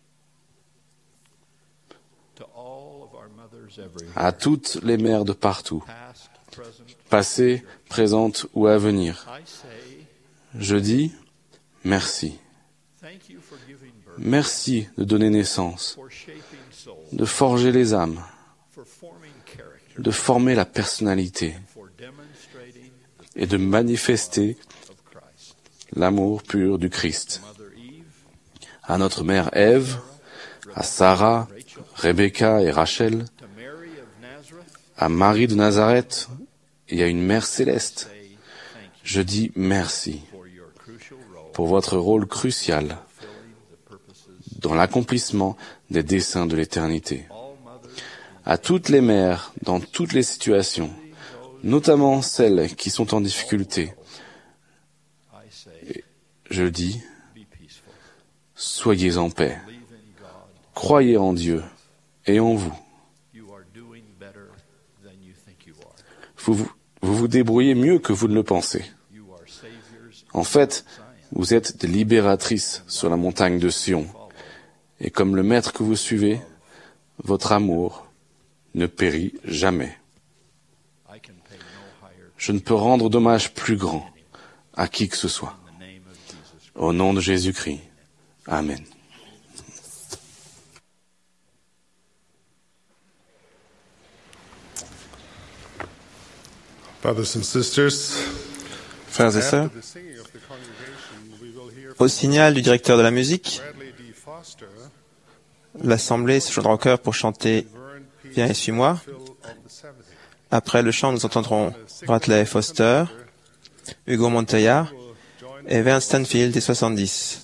J: À toutes les mères de partout, passées, présentes ou à venir, je dis merci. Merci de donner naissance, de forger les âmes, de former la personnalité et de manifester l'amour pur du Christ. À notre mère Ève, à Sarah, Rebecca et Rachel, à Marie de Nazareth et à une mère céleste, je dis merci pour votre rôle crucial dans l'accomplissement des desseins de l'éternité. À toutes les mères, dans toutes les situations, notamment celles qui sont en difficulté, je dis, soyez en paix, croyez en Dieu et en vous. Vous vous débrouillez mieux que vous ne le pensez. En fait, vous êtes des libératrices sur la montagne de Sion. Et comme le Maître que vous suivez, votre amour ne périt jamais. Je ne peux rendre d'hommage plus grand à qui que ce soit. Au nom de Jésus-Christ. Amen.
D: Brothers and sisters,
B: frères et sœurs, au signal du directeur de la musique, l'Assemblée se joindra au chœur pour chanter « Viens et suis-moi ». Après le chant, nous entendrons Bradley Foster, Hugo Montoya et Vern Stanfield des 70.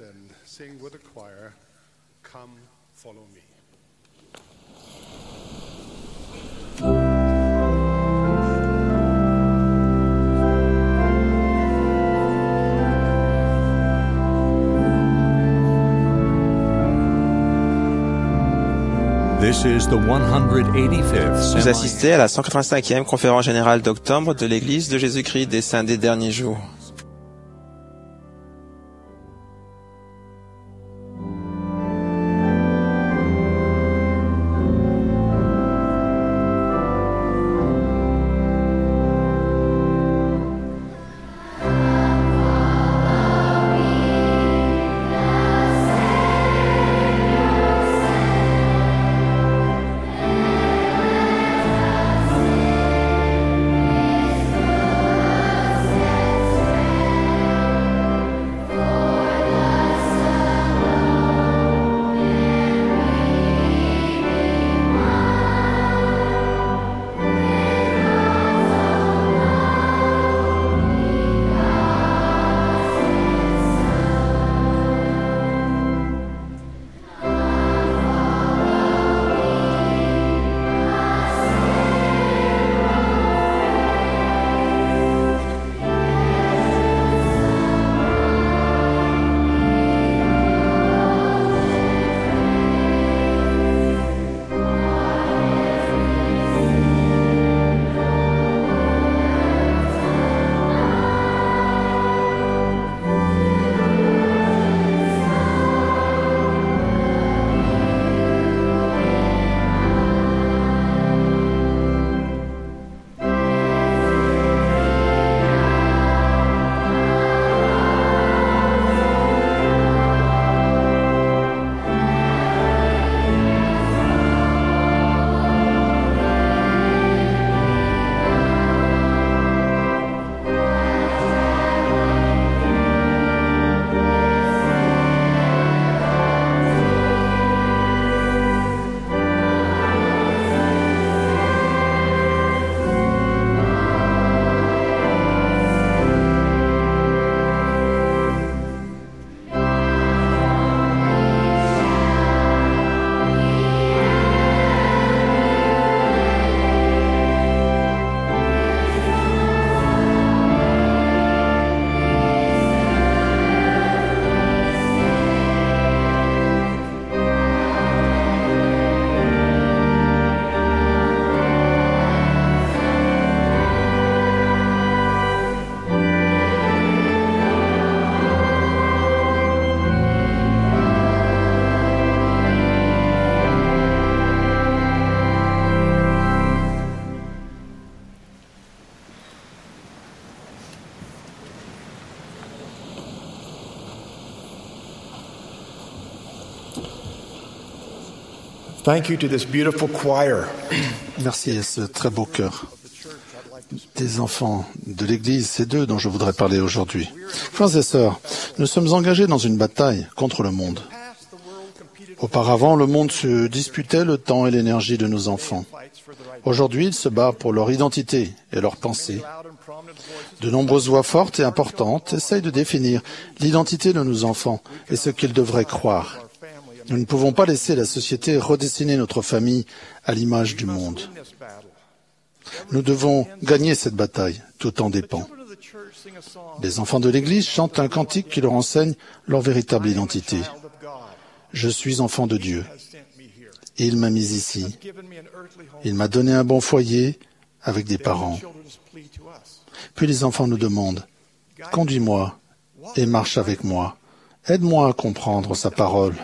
A: This is the 185th
B: Vous assistez à la 185e conférence générale d'octobre de l'Église de Jésus-Christ des Saints des Derniers Jours.
K: Thank you to this beautiful choir.
E: Merci à ce très beau chœur des enfants de l'Église, c'est d'eux dont je voudrais parler aujourd'hui. Frères et sœurs, nous sommes engagés dans une bataille contre le monde. Auparavant, le monde se disputait le temps et l'énergie de nos enfants. Aujourd'hui, ils se battent pour leur identité et leur pensée. De nombreuses voix fortes et importantes essayent de définir l'identité de nos enfants et ce qu'ils devraient croire. Nous ne pouvons pas laisser la société redessiner notre famille à l'image du monde. Nous devons gagner cette bataille, tout en dépend. Les enfants de l'Église chantent un cantique qui leur enseigne leur véritable identité. Je suis enfant de Dieu. Il m'a mis ici. Il m'a donné un bon foyer avec des parents. Puis les enfants nous demandent, « Conduis-moi et marche avec moi. Aide-moi à comprendre sa parole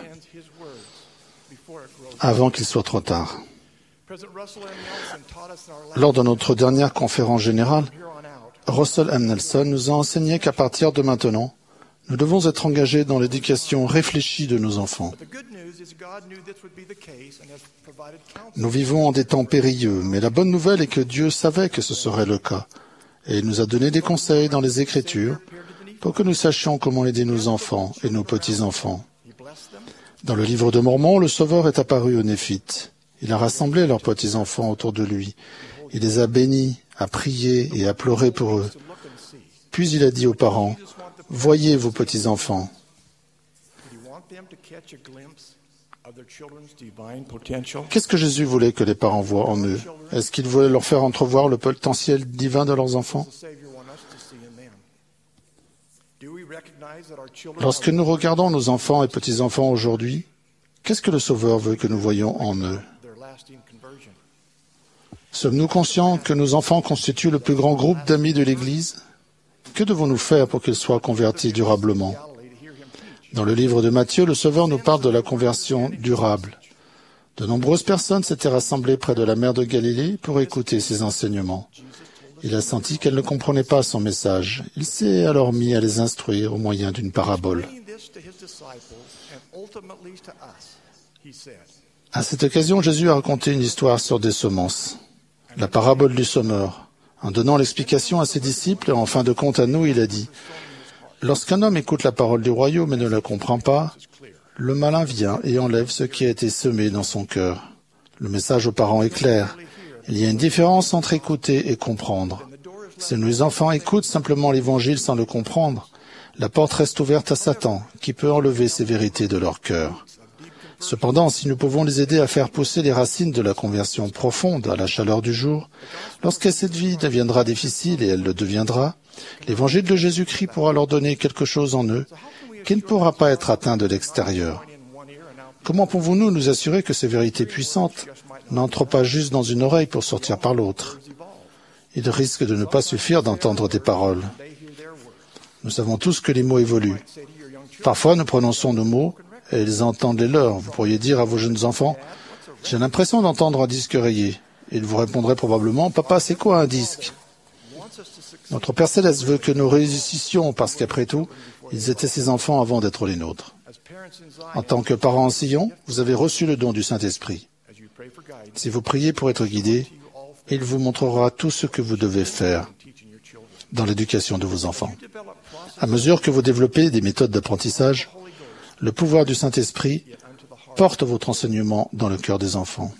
E: avant qu'il soit trop tard. » Lors de notre dernière conférence générale, Russell M. Nelson nous a enseigné qu'à partir de maintenant, nous devons être engagés dans l'éducation réfléchie de nos enfants. Nous vivons en des temps périlleux, mais la bonne nouvelle est que Dieu savait que ce serait le cas, et il nous a donné des conseils dans les Écritures pour que nous sachions comment aider nos enfants et nos petits-enfants. Dans le livre de Mormon, le Sauveur est apparu aux Néphites. Il a rassemblé leurs petits-enfants autour de lui. Il les a bénis, a prié et a pleuré pour eux. Puis il a dit aux parents, « Voyez vos petits-enfants. » Qu'est-ce que Jésus voulait que les parents voient en eux? Est-ce qu'il voulait leur faire entrevoir le potentiel divin de leurs enfants? Lorsque nous regardons nos enfants et petits-enfants aujourd'hui, qu'est-ce que le Sauveur veut que nous voyions en eux? Sommes-nous conscients que nos enfants constituent le plus grand groupe d'amis de l'Église? Que devons-nous faire pour qu'ils soient convertis durablement? Dans le livre de Matthieu, le Sauveur nous parle de la conversion durable. De nombreuses personnes s'étaient rassemblées près de la mer de Galilée pour écouter ses enseignements. Il a senti qu'elles ne comprenaient pas son message. Il s'est alors mis à les instruire au moyen d'une parabole. À cette occasion, Jésus a raconté une histoire sur des semences, la parabole du semeur. En donnant l'explication à ses disciples et en fin de compte à nous, il a dit « Lorsqu'un homme écoute la parole du royaume et ne la comprend pas, le malin vient et enlève ce qui a été semé dans son cœur. » Le message aux parents est clair. Il y a une différence entre écouter et comprendre. Si nos enfants écoutent simplement l'Évangile sans le comprendre, la porte reste ouverte à Satan, qui peut enlever ces vérités de leur cœur. Cependant, si nous pouvons les aider à faire pousser les racines de la conversion profonde à la chaleur du jour, lorsque cette vie deviendra difficile, et elle le deviendra, l'Évangile de Jésus-Christ pourra leur donner quelque chose en eux qui ne pourra pas être atteint de l'extérieur. Comment pouvons-nous nous assurer que ces vérités puissantes n'entrent pas juste dans une oreille pour sortir par l'autre? Il risque de ne pas suffire d'entendre des paroles. Nous savons tous que les mots évoluent. Parfois, nous prononçons nos mots et ils entendent les leurs. Vous pourriez dire à vos jeunes enfants, « J'ai l'impression d'entendre un disque rayé. » Ils vous répondraient probablement, « Papa, c'est quoi un disque ?» Notre Père Céleste veut que nous réussissions parce qu'après tout, ils étaient ses enfants avant d'être les nôtres. En tant que parents en Sion, vous avez reçu le don du Saint-Esprit. Si vous priez pour être guidés, il vous montrera tout ce que vous devez faire dans l'éducation de vos enfants. À mesure que vous développez des méthodes d'apprentissage, le pouvoir du Saint-Esprit porte votre enseignement dans le cœur des enfants.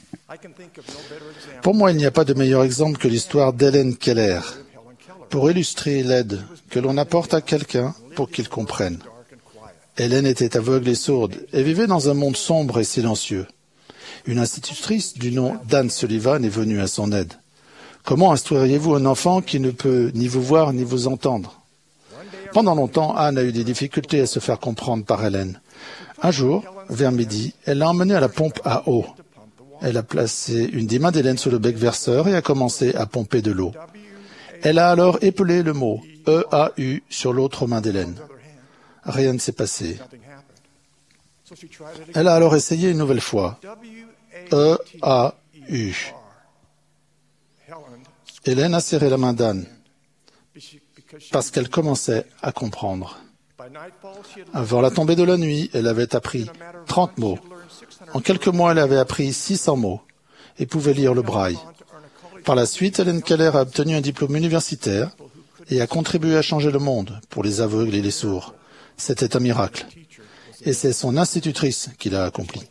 E: Pour moi, il n'y a pas de meilleur exemple que l'histoire d'Helen Keller pour illustrer l'aide que l'on apporte à quelqu'un pour qu'il comprenne. Hélène était aveugle et sourde et vivait dans un monde sombre et silencieux. Une institutrice du nom d'Anne Sullivan est venue à son aide. Comment instruiriez-vous un enfant qui ne peut ni vous voir ni vous entendre? Pendant longtemps, Anne a eu des difficultés à se faire comprendre par Hélène. Un jour, vers midi, elle l'a emmenée à la pompe à eau. Elle a placé une des mains d'Hélène sur le bec verseur et a commencé à pomper de l'eau. Elle a alors épelé le mot E-A-U sur l'autre main d'Hélène. Rien ne s'est passé. Elle a alors essayé une nouvelle fois. E-A-U. Hélène a serré la main d'Anne parce qu'elle commençait à comprendre. Avant la tombée de la nuit, elle avait appris 30 mots En quelques mois, elle avait appris 600 mots et pouvait lire le braille. Par la suite, Helen Keller a obtenu un diplôme universitaire et a contribué à changer le monde pour les aveugles et les sourds. C'était un miracle. Et c'est son institutrice qui l'a accompli.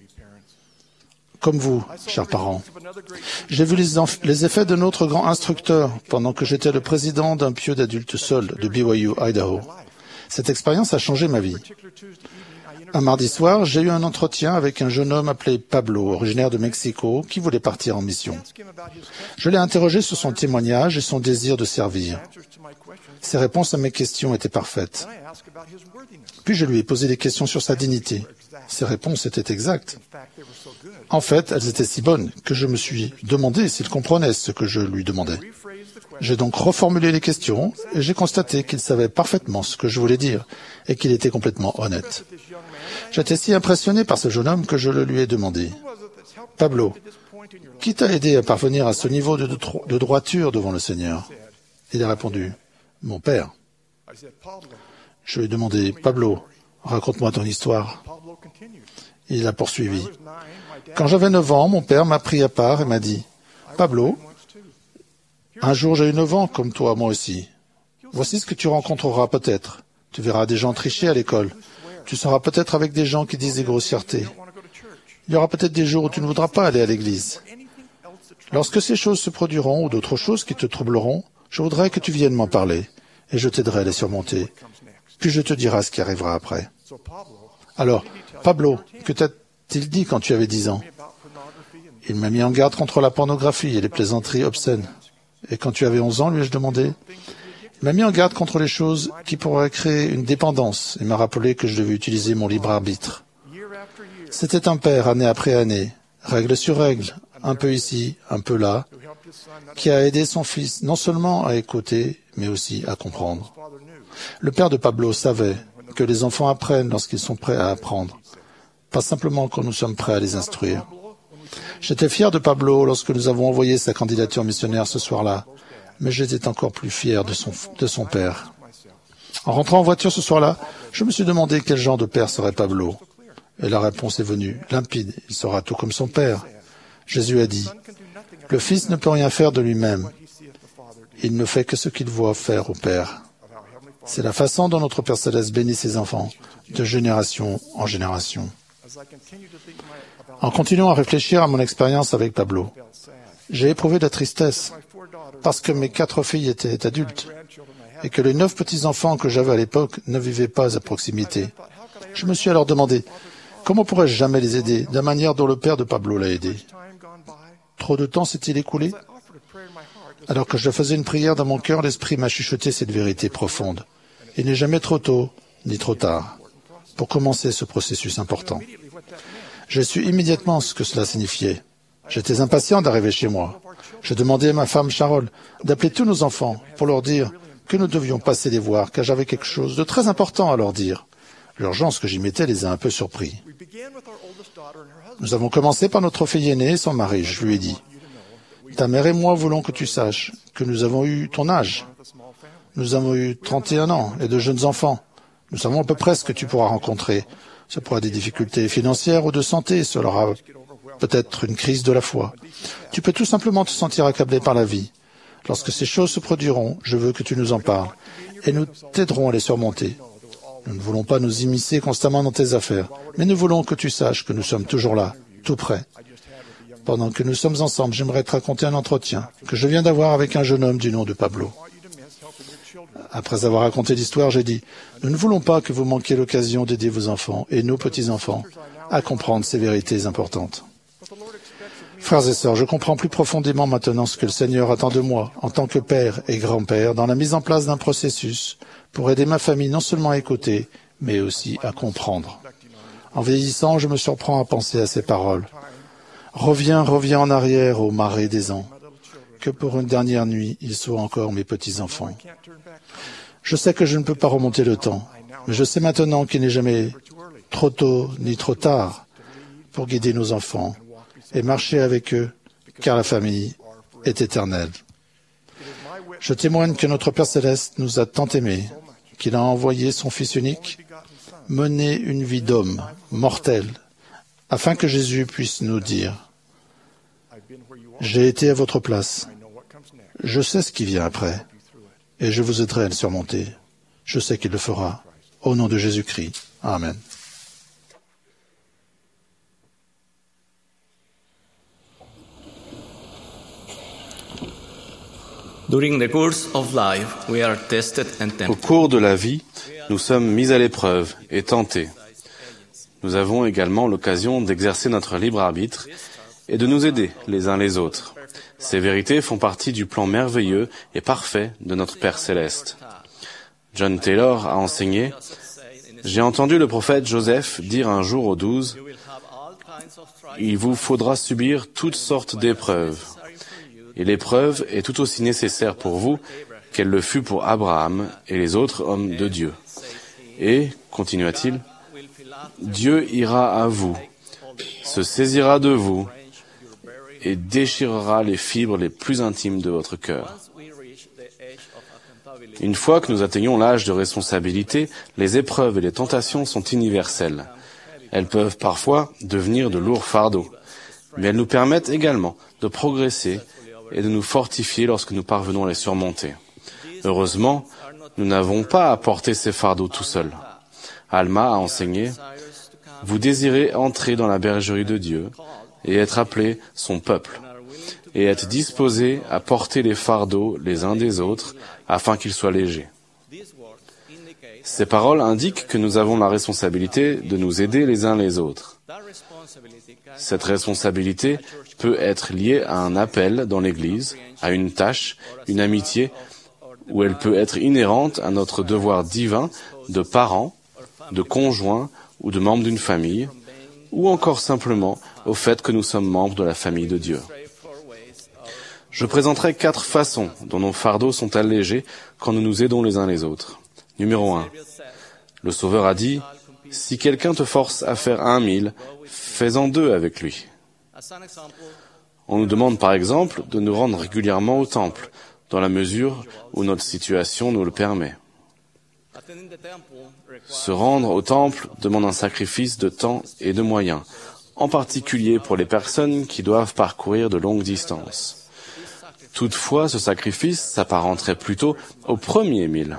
E: Comme vous, chers parents, j'ai vu les effets de notre grand instructeur pendant que j'étais le président d'un pieu d'adultes seuls de BYU, Idaho. Cette expérience a changé ma vie. Un mardi soir, j'ai eu un entretien avec un jeune homme appelé Pablo, originaire de Mexico, qui voulait partir en mission. Je l'ai interrogé sur son témoignage et son désir de servir. Ses réponses à mes questions étaient parfaites. Puis je lui ai posé des questions sur sa dignité. Ses réponses étaient exactes. En fait, elles étaient si bonnes que je me suis demandé s'il comprenait ce que je lui demandais. J'ai donc reformulé les questions et j'ai constaté qu'il savait parfaitement ce que je voulais dire et qu'il était complètement honnête. J'étais si impressionné par ce jeune homme que je le lui ai demandé. « Pablo, qui t'a aidé à parvenir à ce niveau de droiture devant le Seigneur ?» Il a répondu « Mon père. » Je lui ai demandé « Pablo, raconte-moi ton histoire. » Il a poursuivi. « Quand j'avais 9 ans, mon père m'a pris à part et m'a dit « Pablo, un jour j'ai eu 9 ans comme toi, moi aussi. Voici ce que tu rencontreras peut-être. Tu verras des gens tricher à l'école. Tu seras peut-être avec des gens qui disent des grossièretés. Il y aura peut-être des jours où tu ne voudras pas aller à l'église. Lorsque ces choses se produiront ou d'autres choses qui te troubleront, je voudrais que tu viennes m'en parler et je t'aiderai à les surmonter. Puis je te dirai ce qui arrivera après. » Alors, Pablo, que t'a-t-il dit quand tu avais 10 ans ? Il m'a mis en garde contre la pornographie et les plaisanteries obscènes. Et quand tu avais 11 ans, lui ai-je demandé ? Il m'a mis en garde contre les choses qui pourraient créer une dépendance et m'a rappelé que je devais utiliser mon libre arbitre. C'était un père, année après année, règle sur règle, un peu ici, un peu là, qui a aidé son fils non seulement à écouter, mais aussi à comprendre. Le père de Pablo savait que les enfants apprennent lorsqu'ils sont prêts à apprendre, pas simplement quand nous sommes prêts à les instruire. J'étais fier de Pablo lorsque nous avons envoyé sa candidature missionnaire ce soir-là, mais j'étais encore plus fier de son père. En rentrant en voiture ce soir-là, je me suis demandé quel genre de père serait Pablo. Et la réponse est venue, limpide, il sera tout comme son père. Jésus a dit, « Le Fils ne peut rien faire de lui-même. Il ne fait que ce qu'il voit faire au Père. » C'est la façon dont notre Père Céleste bénit ses enfants, de génération en génération. En continuant à réfléchir à mon expérience avec Pablo, j'ai éprouvé de la tristesse parce que mes 4 filles étaient adultes et que les 9 petits-enfants que j'avais à l'époque ne vivaient pas à proximité. Je me suis alors demandé, comment pourrais-je jamais les aider de la manière dont le père de Pablo l'a aidé ? Trop de temps s'est-il écoulé ? Alors que je faisais une prière dans mon cœur, l'Esprit m'a chuchoté cette vérité profonde. Il n'est jamais trop tôt, ni trop tard, pour commencer ce processus important. J'ai su immédiatement ce que cela signifiait. J'étais impatient d'arriver chez moi. Je demandais à ma femme Charole d'appeler tous nos enfants pour leur dire que nous devions passer les voir, car j'avais quelque chose de très important à leur dire. L'urgence que j'y mettais les a un peu surpris. Nous avons commencé par notre fille aînée et son mari. Je lui ai dit, « Ta mère et moi voulons que tu saches que nous avons eu ton âge. Nous avons eu 31 ans et de jeunes enfants. Nous savons à peu près ce que tu pourras rencontrer. Ce pourra être des difficultés financières ou de santé. Cela aura peut-être une crise de la foi. Tu peux tout simplement te sentir accablé par la vie. Lorsque ces choses se produiront, je veux que tu nous en parles et nous t'aiderons à les surmonter. Nous ne voulons pas nous immiscer constamment dans tes affaires, mais nous voulons que tu saches que nous sommes toujours là, tout près. Pendant que nous sommes ensemble, j'aimerais te raconter un entretien que je viens d'avoir avec un jeune homme du nom de Pablo. Après avoir raconté l'histoire, j'ai dit, nous ne voulons pas que vous manquiez l'occasion d'aider vos enfants et nos petits-enfants à comprendre ces vérités importantes. Frères et sœurs, je comprends plus profondément maintenant ce que le Seigneur attend de moi, en tant que père et grand-père, dans la mise en place d'un processus pour aider ma famille non seulement à écouter, mais aussi à comprendre. En vieillissant, je me surprends à penser à ces paroles. Reviens en arrière au marais des ans, que pour une dernière nuit, ils soient encore mes petits-enfants. Je sais que je ne peux pas remonter le temps, mais je sais maintenant qu'il n'est jamais trop tôt ni trop tard pour guider nos enfants et marcher avec eux, car la famille est éternelle. Je témoigne que notre Père Céleste nous a tant aimés qu'il a envoyé son Fils unique mener une vie d'homme, mortel, afin que Jésus puisse nous dire « J'ai été à votre place. Je sais ce qui vient après, et je vous aiderai à le surmonter. Je sais qu'il le fera. Au nom de Jésus-Christ. Amen. »
J: Au cours de la vie, nous sommes mis à l'épreuve et tentés. Nous avons également l'occasion d'exercer notre libre arbitre et de nous aider les uns les autres. Ces vérités font partie du plan merveilleux et parfait de notre Père céleste. John Taylor a enseigné « J'ai entendu le prophète Joseph dire un jour aux 12 « Il vous faudra subir toutes sortes d'épreuves. Et l'épreuve est tout aussi nécessaire pour vous qu'elle le fut pour Abraham et les autres hommes de Dieu. Et, continua-t-il, Dieu ira à vous, se saisira de vous et déchirera les fibres les plus intimes de votre cœur. » Une fois que nous atteignons l'âge de responsabilité, les épreuves et les tentations sont universelles. Elles peuvent parfois devenir de lourds fardeaux, mais elles nous permettent également de progresser et de nous fortifier lorsque nous parvenons à les surmonter. Heureusement, nous n'avons pas à porter ces fardeaux tout seuls. Alma a enseigné « Vous désirez entrer dans la bergerie de Dieu et être appelés son peuple, et être disposés à porter les fardeaux les uns des autres afin qu'ils soient légers. » Ces paroles indiquent que nous avons la responsabilité de nous aider les uns les autres. Cette responsabilité peut être liée à un appel dans l'Église, à une tâche, une amitié, ou elle peut être inhérente à notre devoir divin de parents, de conjoints ou de membres d'une famille, ou encore simplement au fait que nous sommes membres de la famille de Dieu. Je présenterai 4 façons dont nos fardeaux sont allégés quand nous nous aidons les uns les autres. Numéro 1. Le Sauveur a dit « Si quelqu'un te force à faire 1 000, fais-en 2 avec lui. » On nous demande par exemple de nous rendre régulièrement au temple, dans la mesure où notre situation nous le permet. Se rendre au temple demande un sacrifice de temps et de moyens, en particulier pour les personnes qui doivent parcourir de longues distances. Toutefois, ce sacrifice s'apparenterait plutôt au premier 1000.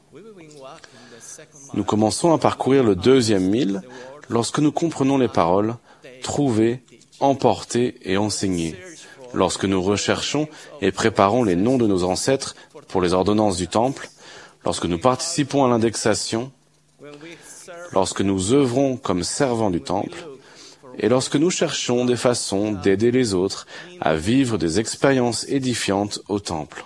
J: Nous commençons à parcourir le 2e 1000 lorsque nous comprenons les paroles « trouver, emporter et enseigner », lorsque nous recherchons et préparons les noms de nos ancêtres pour les ordonnances du temple, lorsque nous participons à l'indexation, lorsque nous œuvrons comme servants du temple, et lorsque nous cherchons des façons d'aider les autres à vivre des expériences édifiantes au temple.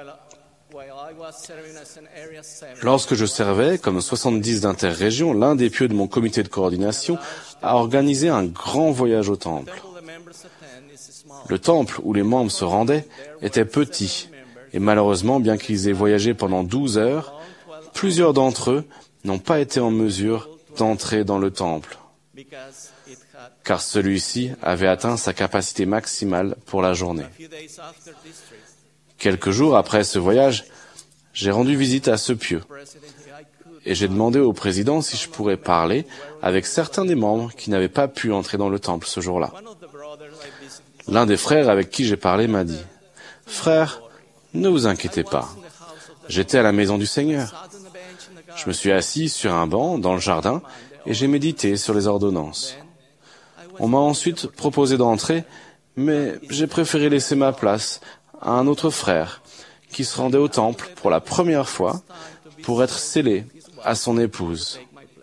J: Lorsque je servais comme 70 d'interrégion, l'un des pieux de mon comité de coordination a organisé un grand voyage au temple. Le temple où les membres se rendaient était petit, et malheureusement, bien qu'ils aient voyagé pendant 12 heures, plusieurs d'entre eux n'ont pas été en mesure d'entrer dans le temple, car celui-ci avait atteint sa capacité maximale pour la journée. Quelques jours après ce voyage, j'ai rendu visite à ce pieu, et j'ai demandé au président si je pourrais parler avec certains des membres qui n'avaient pas pu entrer dans le temple ce jour-là. L'un des frères avec qui j'ai parlé m'a dit « Frère, ne vous inquiétez pas, j'étais à la maison du Seigneur. Je me suis assis sur un banc dans le jardin et j'ai médité sur les ordonnances. On m'a ensuite proposé d'entrer, mais j'ai préféré laisser ma place à un autre frère qui se rendait au temple pour la première fois pour être scellé à son épouse.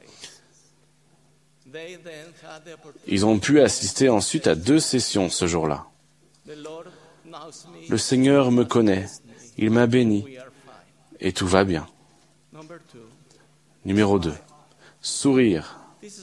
J: Ils ont pu assister ensuite à 2 sessions ce jour-là. Le Seigneur me connaît, il m'a béni, et tout va bien. Numéro 2. Sourire.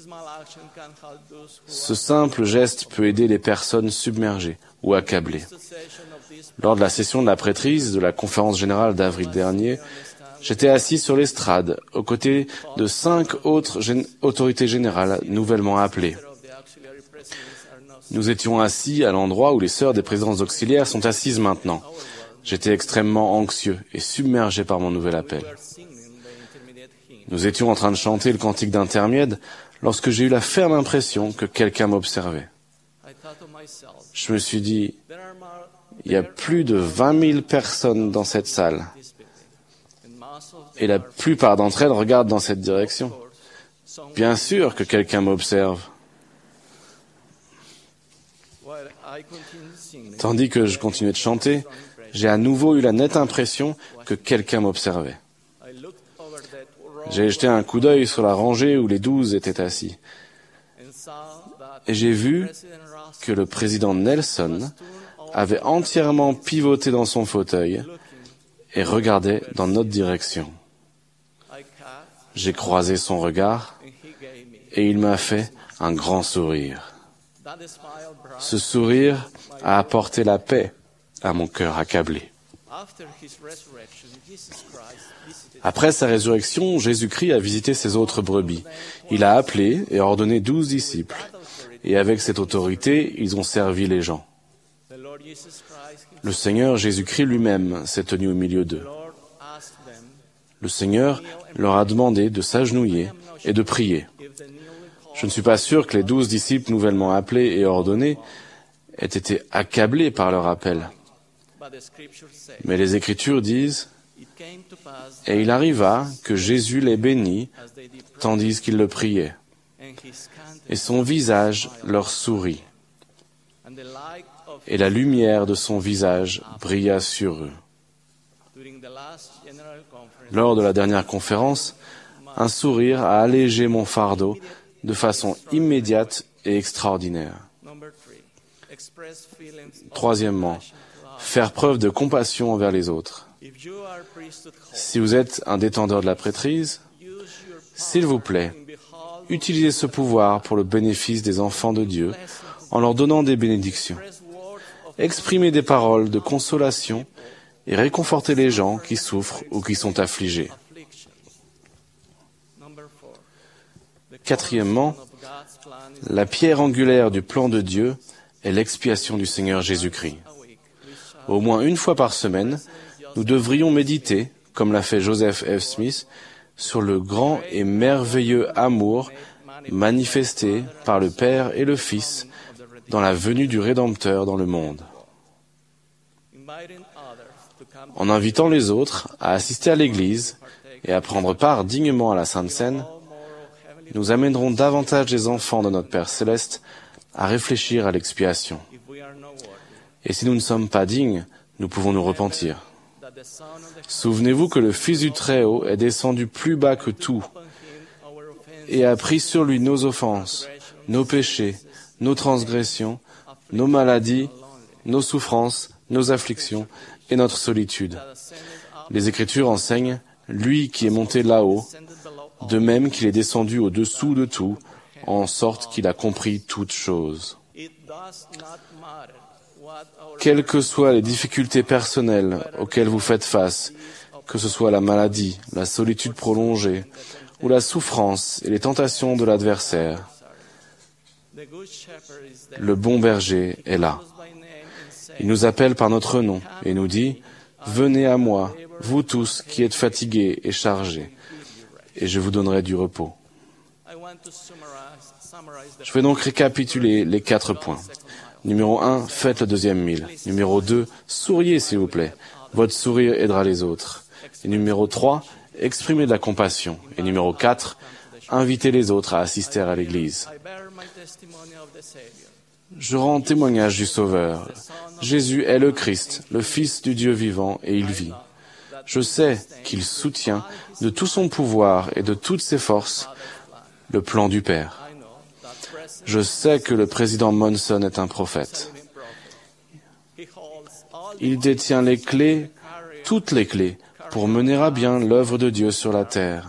J: Ce simple geste peut aider les personnes submergées ou accablées. Lors de la session de la prêtrise de la conférence générale d'avril dernier, j'étais assis sur l'estrade, aux côtés de 5 autres autorités générales nouvellement appelées. Nous étions assis à l'endroit où les sœurs des présidences auxiliaires sont assises maintenant. J'étais extrêmement anxieux et submergé par mon nouvel appel. Nous étions en train de chanter le cantique d'intermède lorsque j'ai eu la ferme impression que quelqu'un m'observait. Je me suis dit, il y a plus de 20 000 personnes dans cette salle. Et la plupart d'entre elles regardent dans cette direction. Bien sûr que quelqu'un m'observe. Tandis que je continuais de chanter, j'ai à nouveau eu la nette impression que quelqu'un m'observait. J'ai jeté un coup d'œil sur la rangée où les 12 étaient assis. Et j'ai vu que le président Nelson avait entièrement pivoté dans son fauteuil et regardait dans notre direction. J'ai croisé son regard et il m'a fait un grand sourire. Ce sourire a apporté la paix à mon cœur accablé. Après sa résurrection, Jésus-Christ a visité ses autres brebis. Il a appelé et ordonné 12 disciples. Et avec cette autorité, ils ont servi les gens. Le Seigneur Jésus-Christ lui-même s'est tenu au milieu d'eux. Le Seigneur leur a demandé de s'agenouiller et de prier. Je ne suis pas sûr que les 12 disciples nouvellement appelés et ordonnés aient été accablés par leur appel. Mais les Écritures disent « Et il arriva que Jésus les bénit, tandis qu'ils le priaient. Et son visage leur sourit. Et la lumière de son visage brilla sur eux. » Lors de la dernière conférence, un sourire a allégé mon fardeau de façon immédiate et extraordinaire. Troisièmement, faire preuve de compassion envers les autres. Si vous êtes un détendeur de la prêtrise, s'il vous plaît, utilisez ce pouvoir pour le bénéfice des enfants de Dieu en leur donnant des bénédictions. Exprimez des paroles de consolation et réconfortez les gens qui souffrent ou qui sont affligés. Quatrièmement, la pierre angulaire du plan de Dieu est l'expiation du Seigneur Jésus-Christ. Au moins une fois par semaine, nous devrions méditer, comme l'a fait Joseph F. Smith, sur le grand et merveilleux amour manifesté par le Père et le Fils dans la venue du Rédempteur dans le monde. En invitant les autres à assister à l'Église et à prendre part dignement à la Sainte Seine, nous amènerons davantage les enfants de notre Père Céleste à réfléchir à l'expiation. Et si nous ne sommes pas dignes, nous pouvons nous repentir. Souvenez-vous que le Fils du Très-Haut est descendu plus bas que tout et a pris sur lui nos offenses, nos péchés, nos transgressions, nos maladies, nos souffrances, nos afflictions et notre solitude. Les Écritures enseignent, lui qui est monté là-haut, de même qu'il est descendu au-dessous de tout, en sorte qu'il a compris toutes choses. Quelles que soient les difficultés personnelles auxquelles vous faites face, que ce soit la maladie, la solitude prolongée, ou la souffrance et les tentations de l'adversaire, le bon berger est là. Il nous appelle par notre nom et nous dit « Venez à moi, vous tous qui êtes fatigués et chargés, et je vous donnerai du repos. » Je vais donc récapituler les 4 points. Numéro 1, faites le deuxième mille. Numéro 2, souriez s'il vous plaît. Votre sourire aidera les autres. Et numéro 3, exprimez de la compassion. Et numéro 4, invitez les autres à assister à l'Église. Je rends témoignage du Sauveur. Jésus est le Christ, le Fils du Dieu vivant, et il vit. Je sais qu'il soutient de tout son pouvoir et de toutes ses forces le plan du Père. Je sais que le président Monson est un prophète. Il détient les clés, toutes les clés, pour mener à bien l'œuvre de Dieu sur la terre.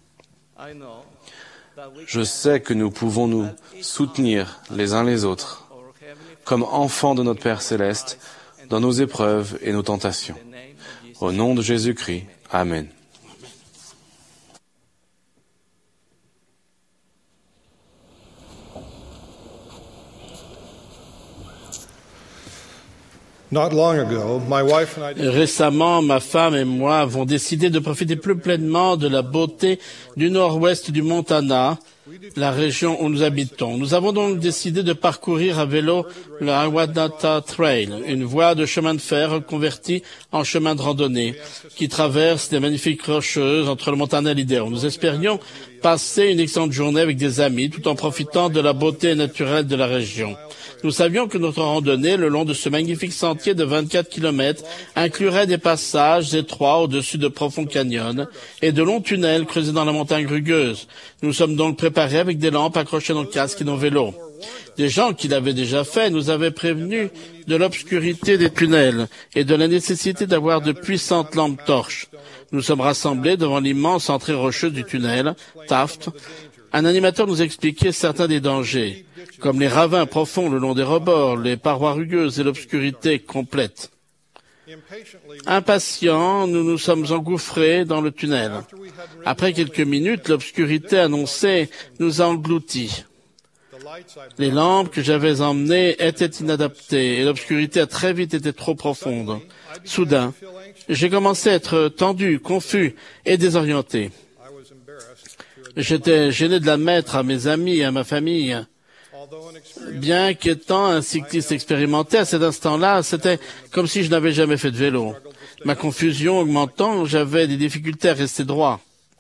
J: Je sais que nous pouvons nous soutenir les uns les autres, comme enfants de notre Père Céleste, dans nos épreuves et nos tentations. Au nom de Jésus-Christ, Amen.
H: Récemment, ma femme et moi avons décidé de profiter plus pleinement de la beauté du nord-ouest du Montana la région où nous habitons. Nous avons donc décidé de parcourir à vélo le Hiawatha Trail, une voie de chemin de fer reconvertie en chemin de randonnée qui traverse des magnifiques rocheuses entre le Montana et l'Idaho. Nous espérions passer une excellente journée avec des amis tout en profitant de la beauté naturelle de la région. Nous savions que notre randonnée le long de ce magnifique sentier de 24 km inclurait des passages étroits au-dessus de profonds canyons et de longs tunnels creusés dans la montagne rugueuse. Nous sommes donc préparés avec des lampes accrochées à nos casques et nos vélos. Des gens qui l'avaient déjà fait nous avaient prévenus de l'obscurité des tunnels et de la nécessité d'avoir de puissantes lampes torches. Nous sommes rassemblés devant l'immense entrée rocheuse du tunnel, Taft. Un animateur nous expliquait certains des dangers, comme les ravins profonds le long des rebords, les parois rugueuses et l'obscurité complète. Impatients, nous nous sommes engouffrés dans le tunnel. Après quelques minutes, l'obscurité annoncée nous a engloutis. Les lampes que j'avais emmenées étaient inadaptées et l'obscurité a très vite été trop profonde. Soudain, j'ai commencé à être tendu, confus et désorienté. J'étais gêné de l'admettre à mes amis et à ma famille. Bien qu'étant un cycliste expérimenté, à cet instant-là, c'était comme si je n'avais jamais fait de vélo. Ma confusion augmentant, j'avais des difficultés à rester droit.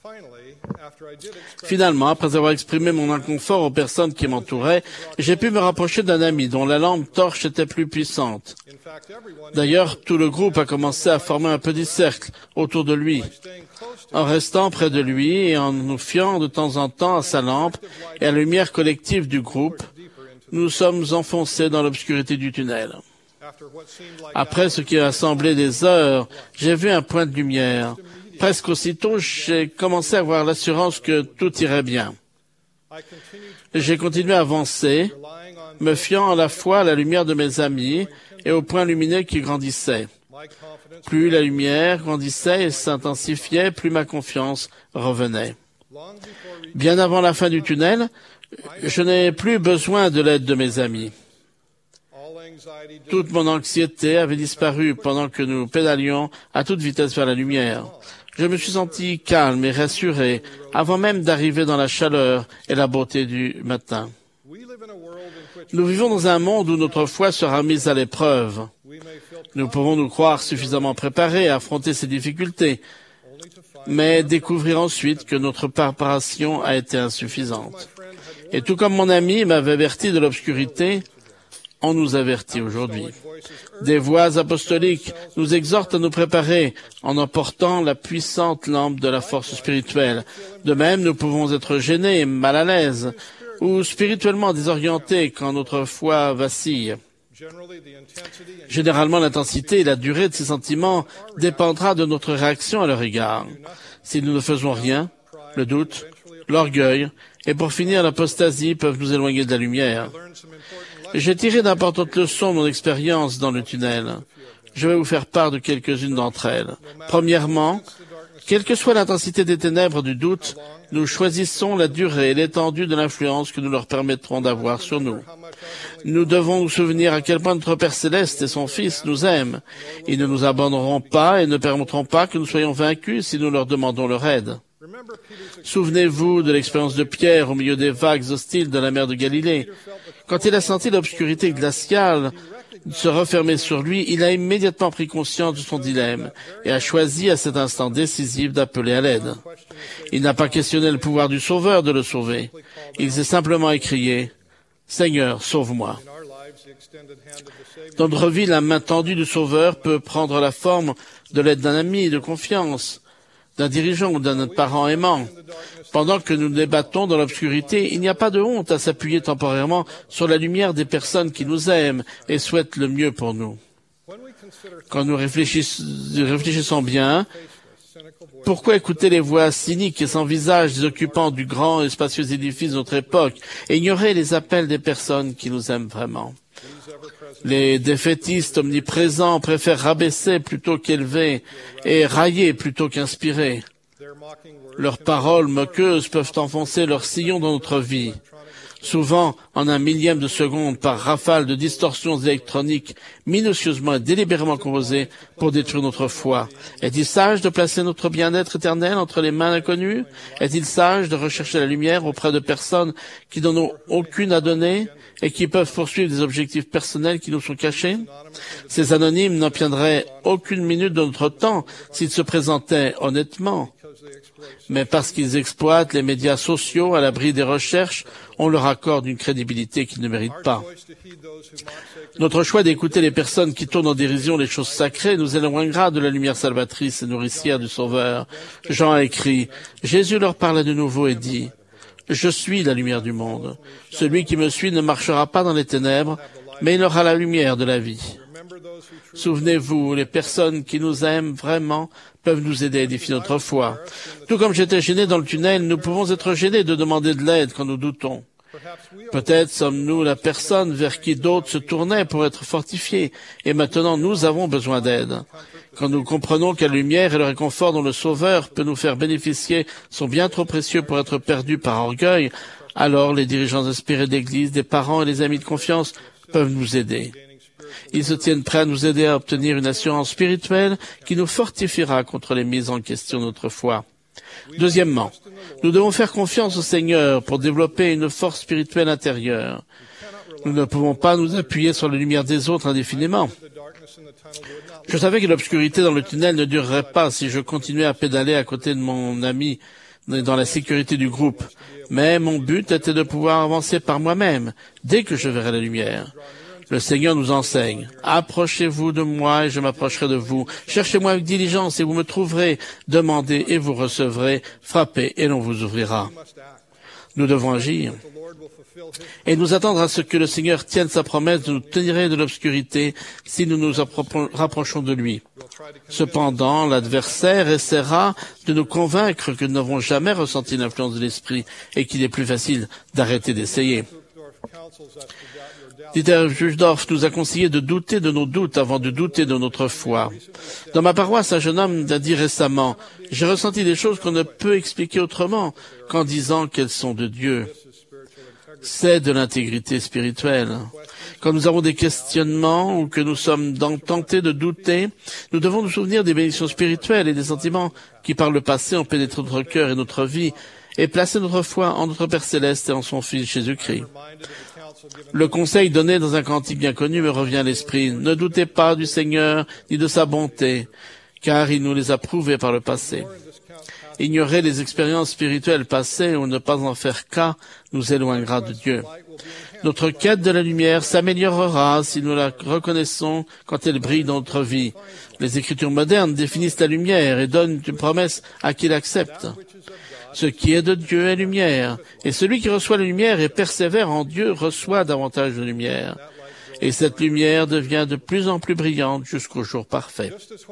H: Finalement, après avoir exprimé mon inconfort aux personnes qui m'entouraient, j'ai pu me rapprocher d'un ami dont la lampe torche était plus puissante. D'ailleurs, tout le groupe a commencé à former un petit cercle autour de lui. En restant près de lui et en nous fiant de temps en temps à sa lampe et à la lumière collective du groupe, nous sommes enfoncés dans l'obscurité du tunnel. Après ce qui a semblé des heures, j'ai vu un point de lumière. Presque aussitôt, j'ai commencé à avoir l'assurance que tout irait bien. J'ai continué à avancer, me fiant à la fois à la lumière de mes amis et au point lumineux qui grandissait. Plus la lumière grandissait et s'intensifiait, plus ma confiance revenait. Bien avant la fin du tunnel, je n'ai plus besoin de l'aide de mes amis. Toute mon anxiété avait disparu pendant que nous pédalions à toute vitesse vers la lumière. Je me suis senti calme et rassuré avant même d'arriver dans la chaleur et la beauté du matin. Nous vivons dans un monde où notre foi sera mise à l'épreuve. Nous pouvons nous croire suffisamment préparés à affronter ces difficultés, mais découvrir ensuite que notre préparation a été insuffisante. Et tout comme mon ami m'avait averti de l'obscurité, on nous avertit aujourd'hui. Des voix apostoliques nous exhortent à nous préparer en emportant la puissante lampe de la force spirituelle. De même, nous pouvons être gênés, mal à l'aise ou spirituellement désorientés quand notre foi vacille. Généralement, l'intensité et la durée de ces sentiments dépendra de notre réaction à leur égard. Si nous ne faisons rien, le doute, l'orgueil et pour finir l'apostasie peuvent nous éloigner de la lumière. J'ai tiré d'importantes leçons de mon expérience dans le tunnel. Je vais vous faire part de quelques-unes d'entre elles. Premièrement, quelle que soit l'intensité des ténèbres du doute, nous choisissons la durée et l'étendue de l'influence que nous leur permettrons d'avoir sur nous. Nous devons nous souvenir à quel point notre Père Céleste et son Fils nous aiment. Ils ne nous abandonneront pas et ne permettront pas que nous soyons vaincus si nous leur demandons leur aide. Souvenez-vous de l'expérience de Pierre au milieu des vagues hostiles de la mer de Galilée. Quand il a senti l'obscurité glaciale se refermer sur lui, il a immédiatement pris conscience de son dilemme et a choisi à cet instant décisif d'appeler à l'aide. Il n'a pas questionné le pouvoir du Sauveur de le sauver. Il s'est simplement écrié « Seigneur, sauve-moi ». Dans notre vie, la main tendue du Sauveur peut prendre la forme de l'aide d'un ami de confiance, d'un dirigeant ou d'un parent aimant. Pendant que nous débattons dans l'obscurité, il n'y a pas de honte à s'appuyer temporairement sur la lumière des personnes qui nous aiment et souhaitent le mieux pour nous. Quand nous réfléchissons bien, pourquoi écouter les voix cyniques et sans visage des occupants du grand et spacieux édifice de notre époque et ignorer les appels des personnes qui nous aiment vraiment? Les défaitistes omniprésents préfèrent rabaisser plutôt qu'élever et railler plutôt qu'inspirer. Leurs paroles moqueuses peuvent enfoncer leur sillon dans notre vie. souvent en un millième de seconde par rafale de distorsions électroniques minutieusement et délibérément composées pour détruire notre foi. Est-il sage de placer notre bien-être éternel entre les mains d'inconnus? Est-il sage de rechercher la lumière auprès de personnes qui n'en ont aucune à donner et qui peuvent poursuivre des objectifs personnels qui nous sont cachés? Ces anonymes n'obtiendraient aucune minute de notre temps s'ils se présentaient honnêtement. Mais parce qu'ils exploitent les médias sociaux à l'abri des recherches, on leur accorde une crédibilité qu'ils ne méritent pas. Notre choix d'écouter les personnes qui tournent en dérision les choses sacrées nous éloignera de la lumière salvatrice et nourricière du Sauveur. Jean a écrit, Jésus leur parla de nouveau et dit, « Je suis la lumière du monde. Celui qui me suit ne marchera pas dans les ténèbres, mais il aura la lumière de la vie. » Souvenez-vous, les personnes qui nous aiment vraiment peuvent nous aider à édifier notre foi. Tout comme j'étais gêné dans le tunnel, nous pouvons être gênés de demander de l'aide quand nous doutons. Peut-être sommes-nous la personne vers qui d'autres se tournaient pour être fortifiés, et maintenant nous avons besoin d'aide. Quand nous comprenons que la lumière et le réconfort dont le Sauveur peut nous faire bénéficier sont bien trop précieux pour être perdus par orgueil, alors les dirigeants inspirés d'Église, des parents et les amis de confiance peuvent nous aider. Ils se tiennent prêts à nous aider à obtenir une assurance spirituelle qui nous fortifiera contre les mises en question de notre foi. Deuxièmement, nous devons faire confiance au Seigneur pour développer une force spirituelle intérieure. Nous ne pouvons pas nous appuyer sur la lumière des autres indéfiniment. Je savais que l'obscurité dans le tunnel ne durerait pas si je continuais à pédaler à côté de mon ami dans la sécurité du groupe. Mais mon but était de pouvoir avancer par moi-même dès que je verrai la lumière. Le Seigneur nous enseigne. Approchez-vous de moi et je m'approcherai de vous. Cherchez-moi avec diligence et vous me trouverez. Demandez et vous recevrez. Frappez et l'on vous ouvrira. Nous devons agir et nous attendre à ce que le Seigneur tienne sa promesse de nous tirer de l'obscurité si nous nous rapprochons de lui. Cependant, l'adversaire essaiera de nous convaincre que nous n'avons jamais ressenti l'influence de l'Esprit et qu'il est plus facile d'arrêter d'essayer. Dieter Uchtdorf nous a conseillé de douter de nos doutes avant de douter de notre foi. Dans ma paroisse, un jeune homme a dit récemment, « J'ai ressenti des choses qu'on ne peut expliquer autrement qu'en disant qu'elles sont de Dieu. » C'est de l'intégrité spirituelle. Quand nous avons des questionnements ou que nous sommes tentés de douter, nous devons nous souvenir des bénédictions spirituelles et des sentiments qui par le passé ont pénétré notre cœur et notre vie et placé notre foi en notre Père Céleste et en son Fils Jésus-Christ. Le conseil donné dans un cantique bien connu me revient à l'esprit. Ne doutez pas du Seigneur ni de sa bonté, car il nous les a prouvées par le passé. Ignorer les expériences spirituelles passées ou ne pas en faire cas nous éloignera de Dieu. Notre quête de la lumière s'améliorera si nous la reconnaissons quand elle brille dans notre vie. Les Écritures modernes définissent la lumière et donnent une promesse à qui l'accepte. Ce qui est de Dieu est lumière, et celui qui reçoit la lumière et persévère en Dieu reçoit davantage de lumière. Et cette lumière devient de plus en plus brillante jusqu'au jour parfait.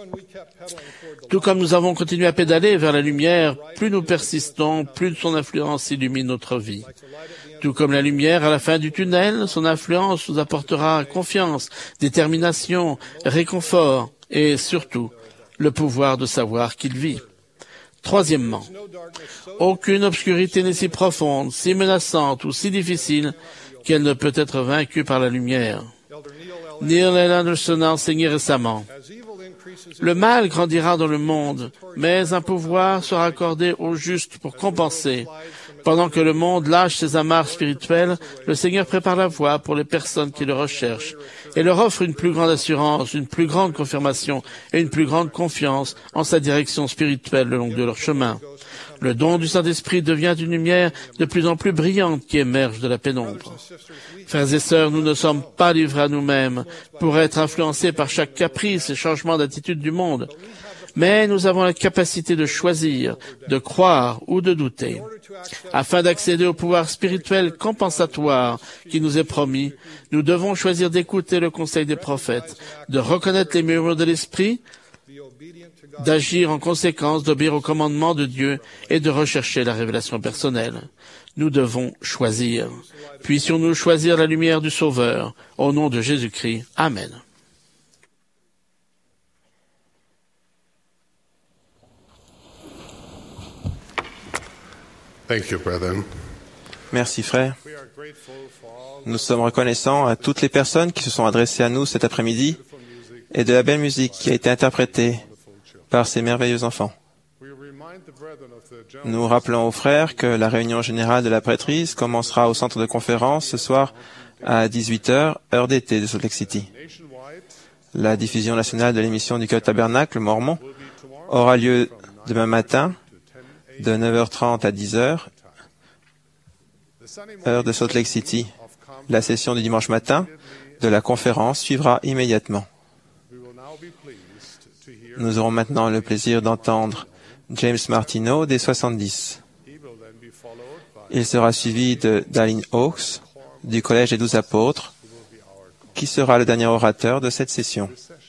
H: Tout comme nous avons continué à pédaler vers la lumière, plus nous persistons, plus son influence illumine notre vie. Tout comme la lumière à la fin du tunnel, son influence nous apportera confiance, détermination, réconfort et surtout le pouvoir de savoir qu'il vit. Troisièmement, aucune obscurité n'est si profonde, si menaçante ou si difficile qu'elle ne peut être vaincue par la lumière. Neil L. Anderson a enseigné récemment. Le mal grandira dans le monde, mais un pouvoir sera accordé aux justes pour compenser. Pendant que le monde lâche ses amarres spirituelles, le Seigneur prépare la voie pour les personnes qui le recherchent et leur offre une plus grande assurance, une plus grande confirmation et une plus grande confiance en sa direction spirituelle le long de leur chemin. Le don du Saint-Esprit devient une lumière de plus en plus brillante qui émerge de la pénombre. Frères et sœurs, nous ne sommes pas livrés à nous-mêmes pour être influencés par chaque caprice et changement d'attitude du monde, mais nous avons la capacité de choisir, de croire ou de douter. Afin d'accéder au pouvoir spirituel compensatoire qui nous est promis, nous devons choisir d'écouter le conseil des prophètes, de reconnaître les murmures de l'esprit, d'agir en conséquence, d'obéir aux commandements de Dieu et de rechercher la révélation personnelle. Nous devons choisir. Puissions-nous choisir la lumière du Sauveur. Au nom de Jésus-Christ. Amen.
D: Thank you, brethren.
B: Merci, frère. Nous sommes reconnaissants à toutes les personnes qui se sont adressées à nous cet après-midi et de la belle musique qui a été interprétée par ces merveilleux enfants. Nous rappelons aux frères que la réunion générale de la prêtrise commencera au centre de conférence ce soir à 18h, heure d'été de Salt Lake City. La diffusion nationale de l'émission du Culte Tabernacle Mormon aura lieu demain matin de 9h30 à 10h, heure de Salt Lake City. La session du dimanche matin de la conférence suivra immédiatement. Nous aurons maintenant le plaisir d'entendre James Martineau des 70. Il sera suivi de Dallin Oaks du Collège des 12 Apôtres, qui sera le dernier orateur de cette session.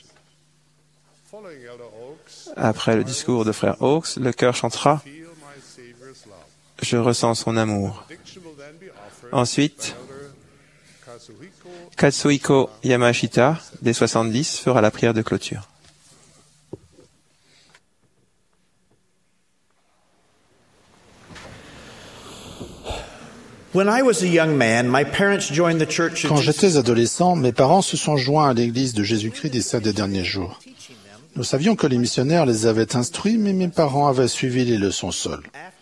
B: Après le discours de frère Oaks, le chœur chantera « Je ressens son amour ». Ensuite, Katsuhiko Yamashita des 70 fera la prière de clôture.
E: Quand j'étais adolescent, mes parents se sont joints à l'Église de Jésus-Christ des 7 derniers jours. Nous savions que les missionnaires les avaient instruits, mais mes parents avaient suivi les leçons seuls.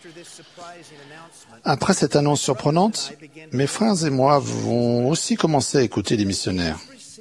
E: Après cette annonce surprenante, mes frères et moi avons aussi commencé à écouter les missionnaires.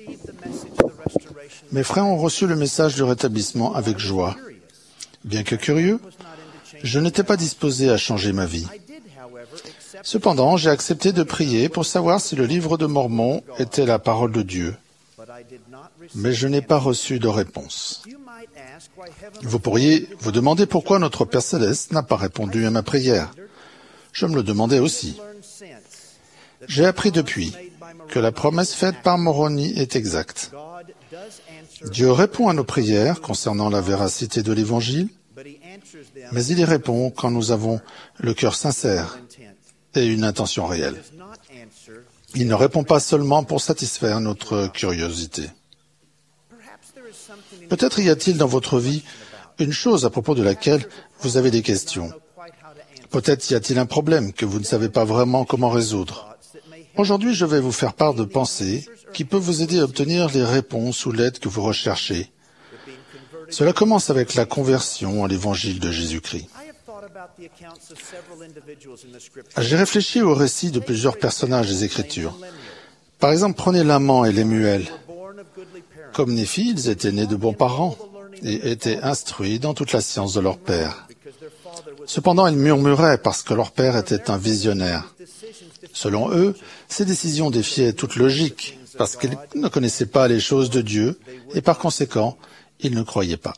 E: Mes frères ont reçu le message du rétablissement avec joie. Bien que curieux, je n'étais pas disposé à changer ma vie. Cependant, j'ai accepté de prier pour savoir si le livre de Mormon était la parole de Dieu. Mais je n'ai pas reçu de réponse. Vous pourriez vous demander pourquoi notre Père Céleste n'a pas répondu à ma prière. Je me le demandais aussi. J'ai appris depuis que la promesse faite par Moroni est exacte. Dieu répond à nos prières concernant la véracité de l'Évangile, mais il y répond quand nous avons le cœur sincère et une intention réelle. Il ne répond pas seulement pour satisfaire notre curiosité. Peut-être y a-t-il dans votre vie une chose à propos de laquelle vous avez des questions. Peut-être y a-t-il un problème que vous ne savez pas vraiment comment résoudre. Aujourd'hui, je vais vous faire part de pensées qui peuvent vous aider à obtenir les réponses ou l'aide que vous recherchez. Cela commence avec la conversion à l'Évangile de Jésus-Christ. J'ai réfléchi au récit de plusieurs personnages des Écritures. Par exemple, prenez Laman et Lémuel. Comme Néphi, ils étaient nés de bons parents et étaient instruits dans toute la science de leur père. Cependant, ils murmuraient parce que leur père était un visionnaire. Selon eux, ces décisions défiaient toute logique parce qu'ils ne connaissaient pas les choses de Dieu et par conséquent, ils ne croyaient pas.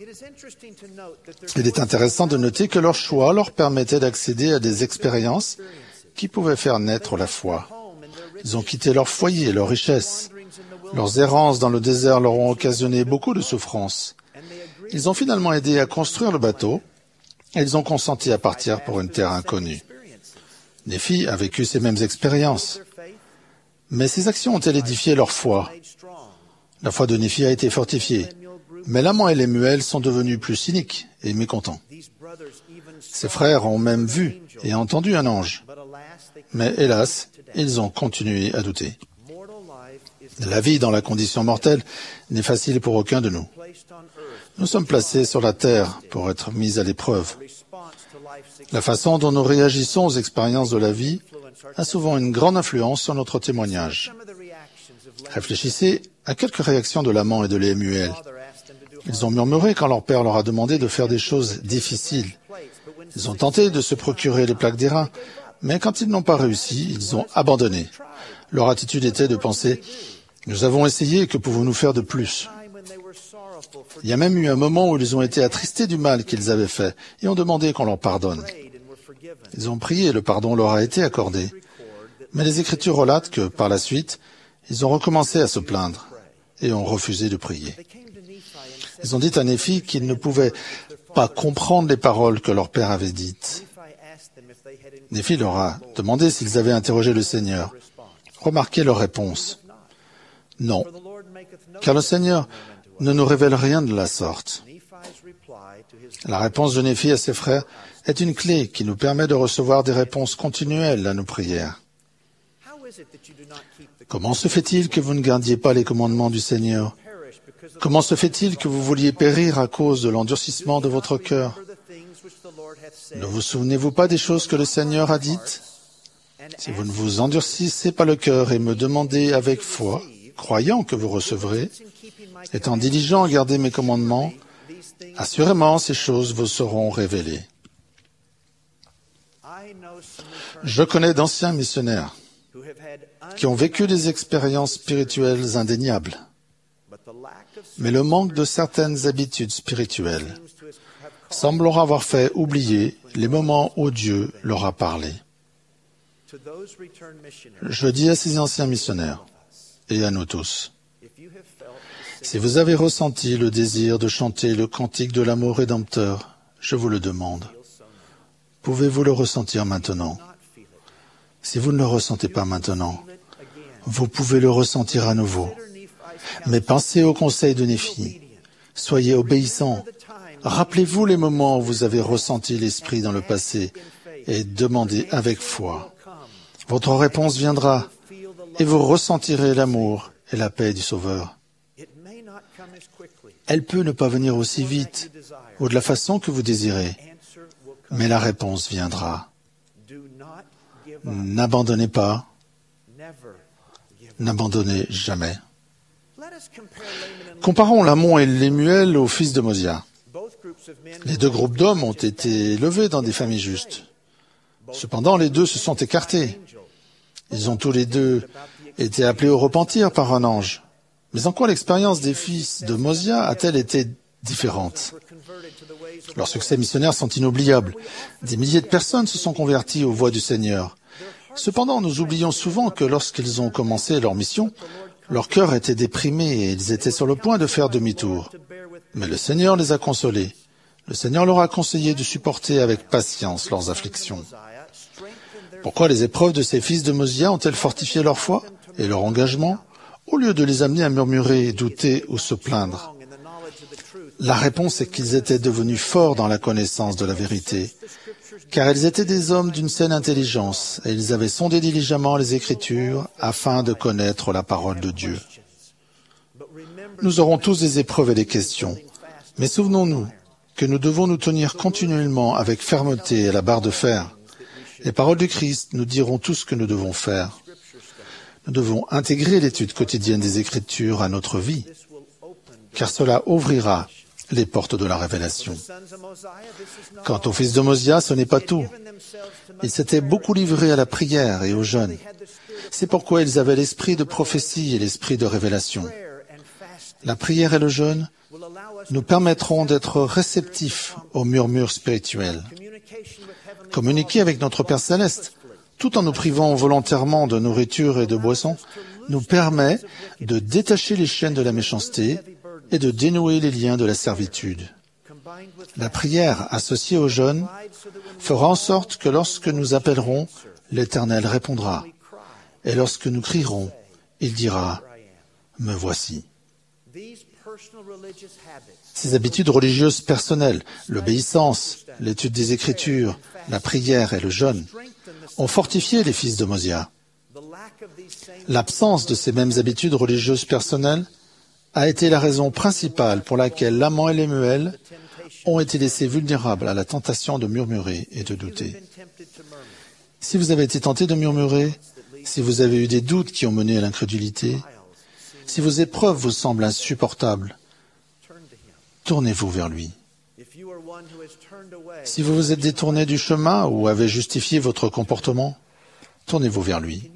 E: Il est intéressant de noter que leur choix leur permettait d'accéder à des expériences qui pouvaient faire naître la foi. Ils ont quitté leur foyer, leur richesse. Leurs errances dans le désert leur ont occasionné beaucoup de souffrances. Ils ont finalement aidé à construire le bateau et ils ont consenti à partir pour une terre inconnue. Néphi a vécu ces mêmes expériences, mais ces actions ont-elles édifié leur foi? La foi de Néphi a été fortifiée, mais Laman et Lémuel sont devenus plus cyniques et mécontents. Ses frères ont même vu et entendu un ange, mais hélas, ils ont continué à douter. La vie dans la condition mortelle n'est facile pour aucun de nous. Nous sommes placés sur la terre pour être mis à l'épreuve. La façon dont nous réagissons aux expériences de la vie a souvent une grande influence sur notre témoignage. Réfléchissez à quelques réactions de Laman et de Lémuel. Ils ont murmuré quand leur père leur a demandé de faire des choses difficiles. Ils ont tenté de se procurer les plaques d'airain, mais quand ils n'ont pas réussi, ils ont abandonné. Leur attitude était de penser « Nous avons essayé, que pouvons-nous faire de plus ?» Il y a même eu un moment où ils ont été attristés du mal qu'ils avaient fait et ont demandé qu'on leur pardonne. Ils ont prié, le pardon leur a été accordé. Mais les Écritures relatent que, par la suite, ils ont recommencé à se plaindre et ont refusé de prier. Ils ont dit à Néphi qu'ils ne pouvaient pas comprendre les paroles que leur père avait dites. Néphi leur a demandé s'ils avaient interrogé le Seigneur. Remarquez leur réponse. Non, car le Seigneur ne nous révèle rien de la sorte. La réponse de Néphi à ses frères est une clé qui nous permet de recevoir des réponses continuelles à nos prières. Comment se fait-il que vous ne gardiez pas les commandements du Seigneur? Comment se fait-il que vous vouliez périr à cause de l'endurcissement de votre cœur? Ne vous souvenez-vous pas des choses que le Seigneur a dites? Si vous ne vous endurcissez pas le cœur et me demandez avec foi, croyant que vous recevrez, étant diligent à garder mes commandements, assurément ces choses vous seront révélées. Je connais d'anciens missionnaires qui ont vécu des expériences spirituelles indéniables, mais le manque de certaines habitudes spirituelles semble leur avoir fait oublier les moments où Dieu leur a parlé. Je dis à ces anciens missionnaires et à nous tous, si vous avez ressenti le désir de chanter le cantique de l'amour rédempteur, je vous le demande, pouvez-vous le ressentir maintenant? Si vous ne le ressentez pas maintenant, vous pouvez le ressentir à nouveau. Mais pensez au conseil de Néphi. Soyez obéissants. Rappelez-vous les moments où vous avez ressenti l'Esprit dans le passé et demandez avec foi. Votre réponse viendra et vous ressentirez l'amour et la paix du Sauveur. Elle peut ne pas venir aussi vite ou de la façon que vous désirez, mais la réponse viendra. N'abandonnez pas, n'abandonnez jamais. Comparons Lamon et Lémuel aux fils de Mosia. Les deux groupes d'hommes ont été élevés dans des familles justes. Cependant, les deux se sont écartés. Ils ont tous les deux été appelés au repentir par un ange. Mais en quoi l'expérience des fils de Mosia a-t-elle été différente? Leurs succès missionnaires sont inoubliables. Des milliers de personnes se sont converties aux voies du Seigneur. Cependant, nous oublions souvent que lorsqu'ils ont commencé leur mission, leur cœur était déprimé et ils étaient sur le point de faire demi-tour. Mais le Seigneur les a consolés. Le Seigneur leur a conseillé de supporter avec patience leurs afflictions. Pourquoi les épreuves de ces fils de Mosia ont-elles fortifié leur foi et leur engagement, au lieu de les amener à murmurer, douter ou se plaindre? La réponse est qu'ils étaient devenus forts dans la connaissance de la vérité, car ils étaient des hommes d'une saine intelligence et ils avaient sondé diligemment les Écritures afin de connaître la parole de Dieu. Nous aurons tous des épreuves et des questions, mais souvenons-nous que nous devons nous tenir continuellement avec fermeté à la barre de fer. Les paroles du Christ nous diront tout ce que nous devons faire. Nous devons intégrer l'étude quotidienne des Écritures à notre vie, car cela ouvrira les portes de la révélation. Quant aux fils de Mosia, ce n'est pas tout. Ils s'étaient beaucoup livrés à la prière et au jeûne. C'est pourquoi ils avaient l'esprit de prophétie et l'esprit de révélation. La prière et le jeûne nous permettront d'être réceptifs aux murmures spirituels. Communiquer avec notre Père Céleste, tout en nous privant volontairement de nourriture et de boissons, nous permet de détacher les chaînes de la méchanceté et de dénouer les liens de la servitude. La prière associée au jeûne fera en sorte que lorsque nous appellerons, l'Éternel répondra. Et lorsque nous crierons, il dira « Me voici ». Ces habitudes religieuses personnelles, l'obéissance, l'étude des Écritures, la prière et le jeûne, ont fortifié les fils de Mosia. L'absence de ces mêmes habitudes religieuses personnelles a été la raison principale pour laquelle Lamon et Lémuel ont été laissés vulnérables à la tentation de murmurer et de douter. Si vous avez été tenté de murmurer, si vous avez eu des doutes qui ont mené à l'incrédulité, si vos épreuves vous semblent insupportables, tournez-vous vers lui. Si vous vous êtes détourné du chemin ou avez justifié votre comportement, tournez-vous vers lui.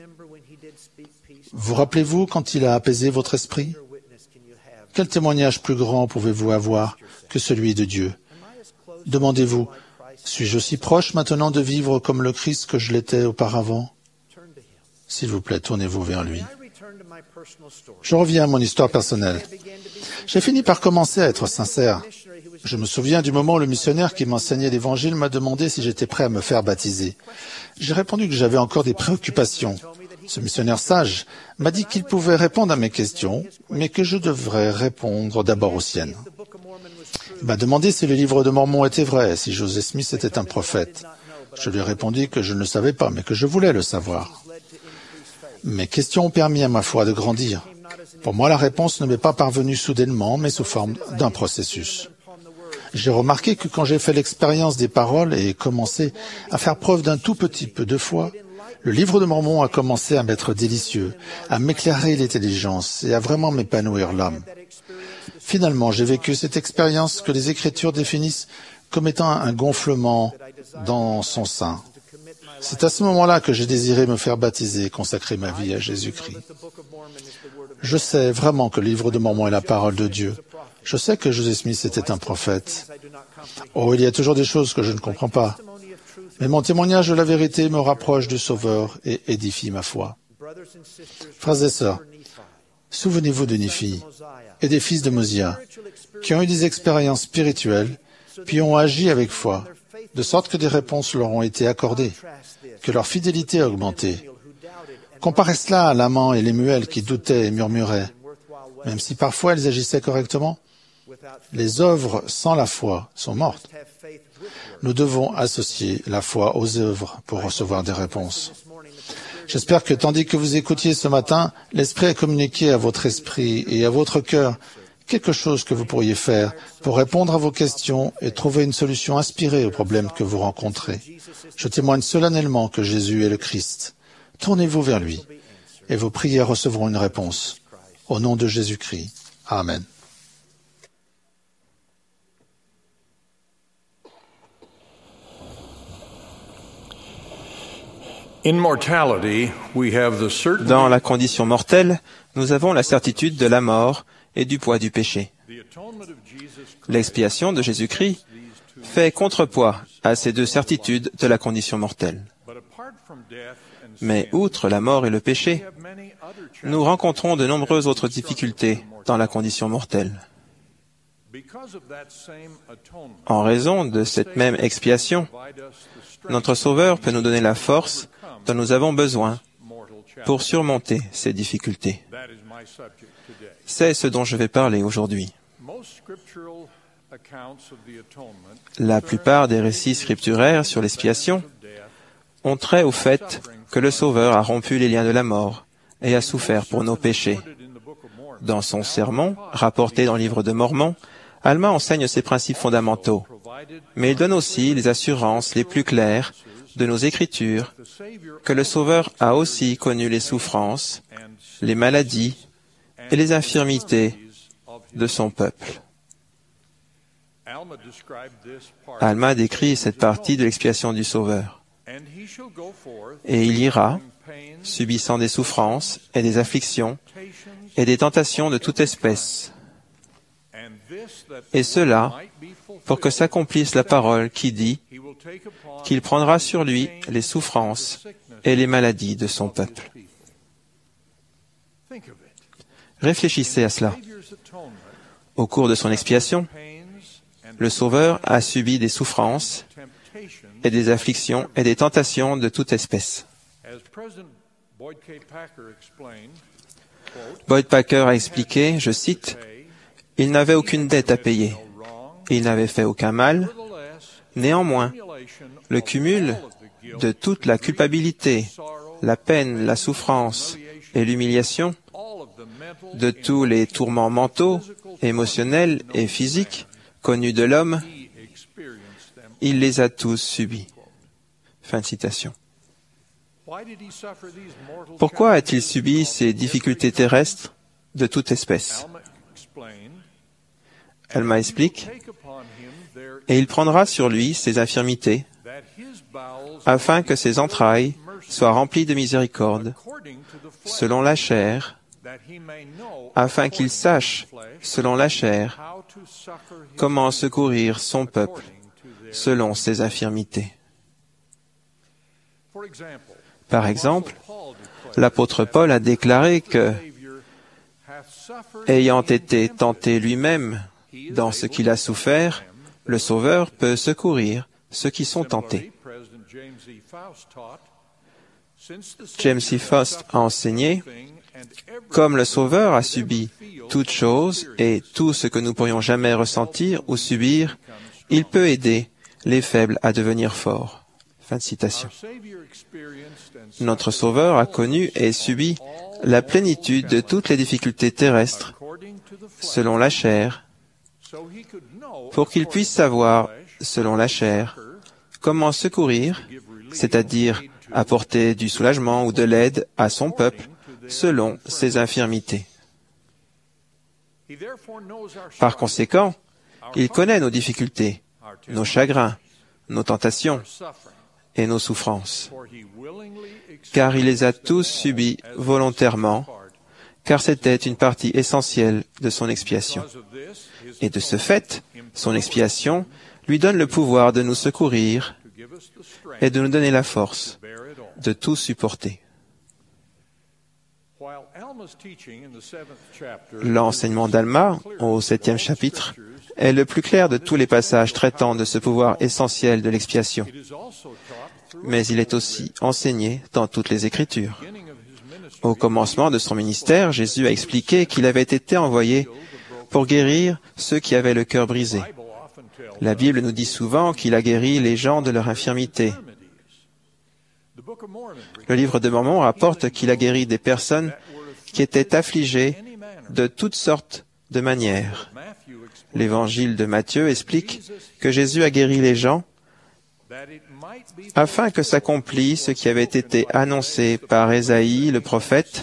E: Vous rappelez-vous quand il a apaisé votre esprit? Quel témoignage plus grand pouvez-vous avoir que celui de Dieu? Demandez-vous, suis-je aussi proche maintenant de vivre comme le Christ que je l'étais auparavant? S'il vous plaît, tournez-vous vers lui. Je reviens à mon histoire personnelle. J'ai fini par commencer à être sincère. Je me souviens du moment où le missionnaire qui m'enseignait l'Évangile m'a demandé si j'étais prêt à me faire baptiser. J'ai répondu que j'avais encore des préoccupations. Ce missionnaire sage m'a dit qu'il pouvait répondre à mes questions, mais que je devrais répondre d'abord aux siennes. Il m'a demandé si le livre de Mormon était vrai, si Joseph Smith était un prophète. Je lui ai répondu que je ne le savais pas, mais que je voulais le savoir. Mes questions ont permis à ma foi de grandir. Pour moi, la réponse ne m'est pas parvenue soudainement, mais sous forme d'un processus. J'ai remarqué que quand j'ai fait l'expérience des paroles et commencé à faire preuve d'un tout petit peu de foi, le livre de Mormon a commencé à m'être délicieux, à m'éclairer l'intelligence et à vraiment m'épanouir l'âme. Finalement, j'ai vécu cette expérience que les Écritures définissent comme étant un gonflement dans son sein. C'est à ce moment-là que j'ai désiré me faire baptiser et consacrer ma vie à Jésus-Christ. Je sais vraiment que le livre de Mormon est la parole de Dieu. Je sais que Joseph Smith était un prophète. Oh, il y a toujours des choses que je ne comprends pas. Mais mon témoignage de la vérité me rapproche du Sauveur et édifie ma foi. Frères et sœurs, souvenez-vous de Néphi et des fils de Mosia, qui ont eu des expériences spirituelles, puis ont agi avec foi, de sorte que des réponses leur ont été accordées, que leur fidélité a augmenté. Comparez cela à l'amant et Lemuel qui doutaient et murmuraient, même si parfois ils agissaient correctement. Les œuvres sans la foi sont mortes. Nous devons associer la foi aux œuvres pour recevoir des réponses. J'espère que tandis que vous écoutiez ce matin, l'Esprit a communiqué à votre esprit et à votre cœur quelque chose que vous pourriez faire pour répondre à vos questions et trouver une solution inspirée aux problèmes que vous rencontrez. Je témoigne solennellement que Jésus est le Christ. Tournez-vous vers lui et vos prières recevront une réponse. Au nom de Jésus-Christ. Amen.
B: Dans la condition mortelle, nous avons la certitude de la mort et du poids du péché. L'expiation de Jésus-Christ fait contrepoids à ces deux certitudes de la condition mortelle. Mais outre la mort et le péché, nous rencontrons de nombreuses autres difficultés dans la condition mortelle. En raison de cette même expiation, notre Sauveur peut nous donner la force dont nous avons besoin pour surmonter ces difficultés. C'est ce dont je vais parler aujourd'hui. La plupart des récits scripturaires sur l'expiation ont trait au fait que le Sauveur a rompu les liens de la mort et a souffert pour nos péchés. Dans son sermon, rapporté dans le livre de Mormon, Alma enseigne ces principes fondamentaux, mais il donne aussi les assurances les plus claires de nos Écritures que le Sauveur a aussi connu les souffrances, les maladies et les infirmités de son peuple. Alma décrit cette partie de l'expiation du Sauveur. Et il ira, subissant des souffrances et des afflictions et des tentations de toute espèce. Et cela pour que s'accomplisse la parole qui dit qu'il prendra sur lui les souffrances et les maladies de son peuple. Réfléchissez à cela. Au cours de son expiation, le Sauveur a subi des souffrances et des afflictions et des tentations de toute espèce. Boyd Packer a expliqué, je cite, « Il n'avait aucune dette à payer. Il n'avait fait aucun mal. Néanmoins, le cumul de toute la culpabilité, la peine, la souffrance et l'humiliation, de tous les tourments mentaux, émotionnels et physiques connus de l'homme, il les a tous subis. » Fin de citation. Pourquoi a-t-il subi ces difficultés terrestres de toute espèce? Alma explique, « Et il prendra sur lui ses infirmités, afin que ses entrailles soient remplies de miséricorde, selon la chair, afin qu'il sache, selon la chair, comment secourir son peuple selon ses infirmités. » Par exemple, l'apôtre Paul a déclaré que, ayant été tenté lui-même dans ce qu'il a souffert, le Sauveur peut secourir ceux qui sont tentés. James C. Faust a enseigné, comme le Sauveur a subi toutes choses et tout ce que nous pourrions jamais ressentir ou subir, il peut aider les faibles à devenir forts. Fin de citation. Notre Sauveur a connu et subi la plénitude de toutes les difficultés terrestres selon la chair, pour qu'il puisse savoir, selon la chair, comment secourir, c'est-à-dire apporter du soulagement ou de l'aide à son peuple selon ses infirmités. Par conséquent, il connaît nos difficultés, nos chagrins, nos tentations et nos souffrances, car il les a tous subis volontairement, car c'était une partie essentielle de son expiation. Et de ce fait, son expiation lui donne le pouvoir de nous secourir et de nous donner la force de tout supporter. L'enseignement d'Alma, au 7e chapitre, est le plus clair de tous les passages traitant de ce pouvoir essentiel de l'expiation. Mais il est aussi enseigné dans toutes les Écritures. Au commencement de son ministère, Jésus a expliqué qu'il avait été envoyé pour guérir ceux qui avaient le cœur brisé. La Bible nous dit souvent qu'il a guéri les gens de leur infirmité. Le livre de Mormon rapporte qu'il a guéri des personnes qui étaient affligées de toutes sortes de manières. L'évangile de Matthieu explique que Jésus a guéri les gens afin que s'accomplisse ce qui avait été annoncé par Ésaïe, le prophète.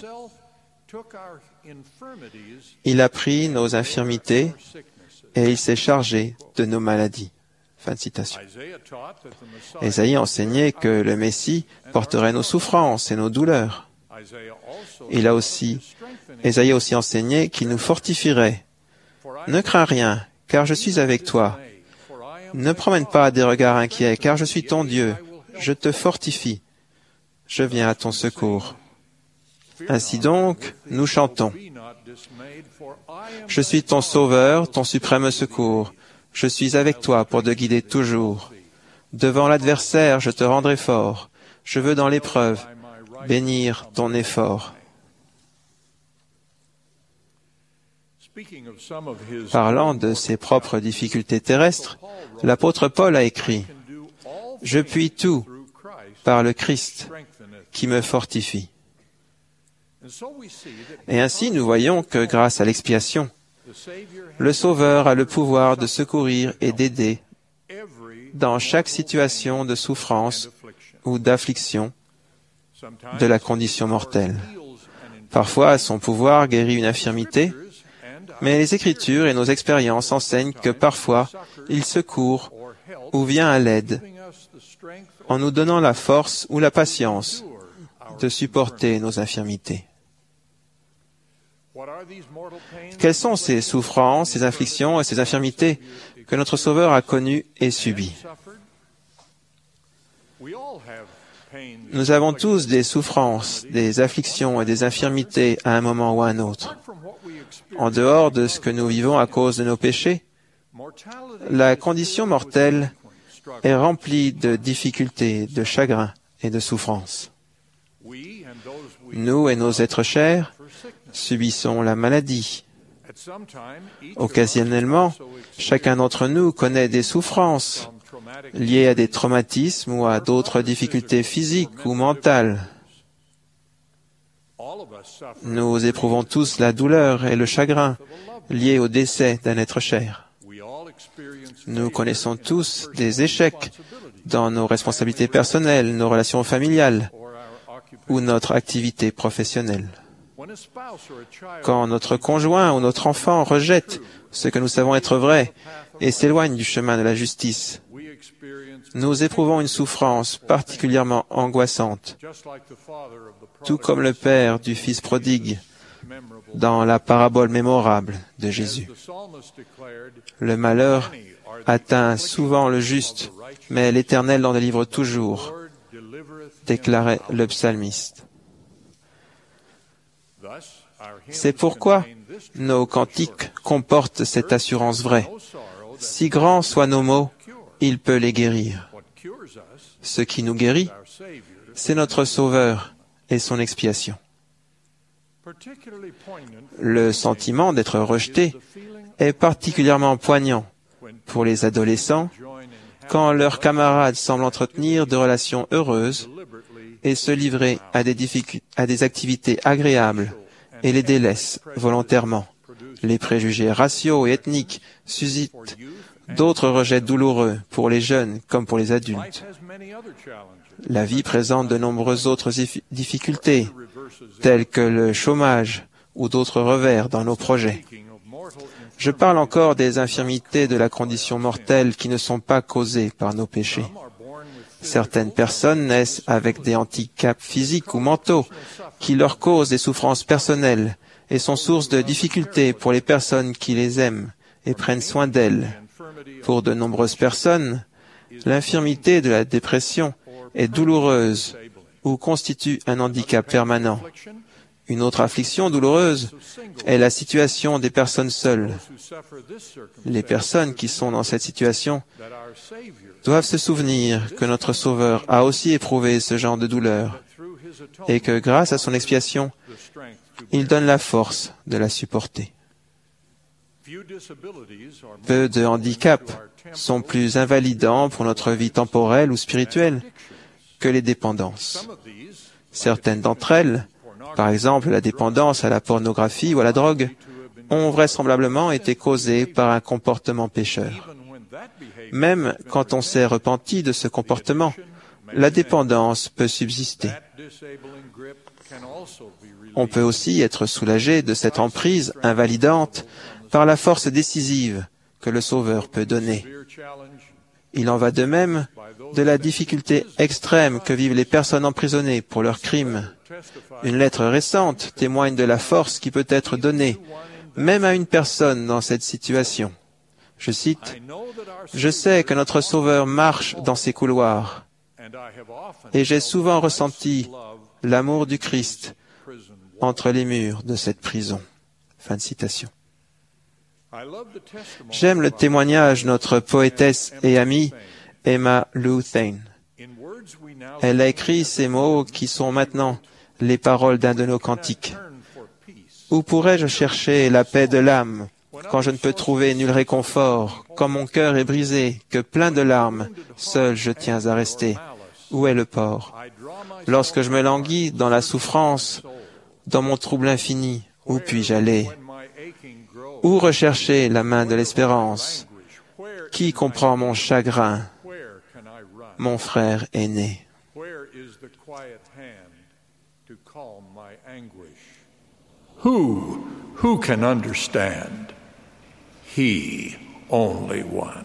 B: Il a pris nos infirmités et il s'est chargé de nos maladies. Fin de citation. Ésaïe enseignait que le Messie porterait nos souffrances et nos douleurs. Ésaïe a aussi enseigné qu'il nous fortifierait. Ne crains rien, car je suis avec toi. Ne promène pas des regards inquiets, car je suis ton Dieu. Je te fortifie. Je viens à ton secours. Ainsi donc, nous chantons. Je suis ton sauveur, ton suprême secours. Je suis avec toi pour te guider toujours. Devant l'adversaire, je te rendrai fort. Je veux dans l'épreuve bénir ton effort. Parlant de ses propres difficultés terrestres, l'apôtre Paul a écrit « Je puis tout par le Christ qui me fortifie ». Et ainsi nous voyons que grâce à l'expiation, le Sauveur a le pouvoir de secourir et d'aider dans chaque situation de souffrance ou d'affliction de la condition mortelle. Parfois, son pouvoir guérit une infirmité, mais les Écritures et nos expériences enseignent que parfois, il secourt ou vient à l'aide en nous donnant la force ou la patience de supporter nos infirmités. Quelles sont ces souffrances, ces afflictions et ces infirmités que notre Sauveur a connues et subies? Nous avons tous des souffrances, des afflictions et des infirmités à un moment ou à un autre. En dehors de ce que nous vivons à cause de nos péchés, la condition mortelle est remplie de difficultés, de chagrins et de souffrances. Nous et nos êtres chers subissons la maladie. Occasionnellement, chacun d'entre nous connaît des souffrances liées à des traumatismes ou à d'autres difficultés physiques ou mentales. Nous éprouvons tous la douleur et le chagrin liés au décès d'un être cher. Nous connaissons tous des échecs dans nos responsabilités personnelles, nos relations familiales ou notre activité professionnelle. Quand notre conjoint ou notre enfant rejette ce que nous savons être vrai et s'éloigne du chemin de la justice, nous éprouvons une souffrance particulièrement angoissante, tout comme le père du fils prodigue dans la parabole mémorable de Jésus. Le malheur atteint souvent le juste, mais l'Éternel l'en délivre toujours, déclarait le psalmiste. C'est pourquoi nos cantiques comportent cette assurance vraie. Si grands soient nos maux, il peut les guérir. Ce qui nous guérit, c'est notre Sauveur et son expiation. Le sentiment d'être rejeté est particulièrement poignant pour les adolescents quand leurs camarades semblent entretenir de relations heureuses et se livrer à des activités agréables et les délaissent volontairement. Les préjugés raciaux et ethniques suscitent d'autres rejets douloureux pour les jeunes comme pour les adultes. La vie présente de nombreuses autres difficultés, telles que le chômage ou d'autres revers dans nos projets. Je parle encore des infirmités de la condition mortelle qui ne sont pas causées par nos péchés. Certaines personnes naissent avec des handicaps physiques ou mentaux qui leur causent des souffrances personnelles et sont source de difficultés pour les personnes qui les aiment et prennent soin d'elles. Pour de nombreuses personnes, l'infirmité de la dépression est douloureuse ou constitue un handicap permanent. Une autre affliction douloureuse est la situation des personnes seules. Les personnes qui sont dans cette situation doivent se souvenir que notre Sauveur a aussi éprouvé ce genre de douleur et que grâce à son expiation, il donne la force de la supporter. Peu de handicaps sont plus invalidants pour notre vie temporelle ou spirituelle que les dépendances. Certaines d'entre elles, par exemple la dépendance à la pornographie ou à la drogue, ont vraisemblablement été causées par un comportement pécheur. Même quand on s'est repenti de ce comportement, la dépendance peut subsister. On peut aussi être soulagé de cette emprise invalidante par la force décisive que le Sauveur peut donner. Il en va de même de la difficulté extrême que vivent les personnes emprisonnées pour leurs crimes. Une lettre récente témoigne de la force qui peut être donnée, même à une personne dans cette situation. Je cite, « Je sais que notre Sauveur marche dans ces couloirs, et j'ai souvent ressenti l'amour du Christ entre les murs de cette prison. » Fin de citation. J'aime le témoignage de notre poétesse et amie Emma Lou Thane. Elle a écrit ces mots qui sont maintenant les paroles d'un de nos cantiques. « Où pourrais-je chercher la paix de l'âme quand je ne peux trouver nul réconfort, quand mon cœur est brisé, que plein de larmes, seul je tiens à rester. Où est le port? Lorsque je me languis dans la souffrance, dans mon trouble infini, où puis-je aller? Où rechercher la main de l'espérance? Qui comprend mon chagrin? Mon frère aîné. »
L: Who can understand? He, only one.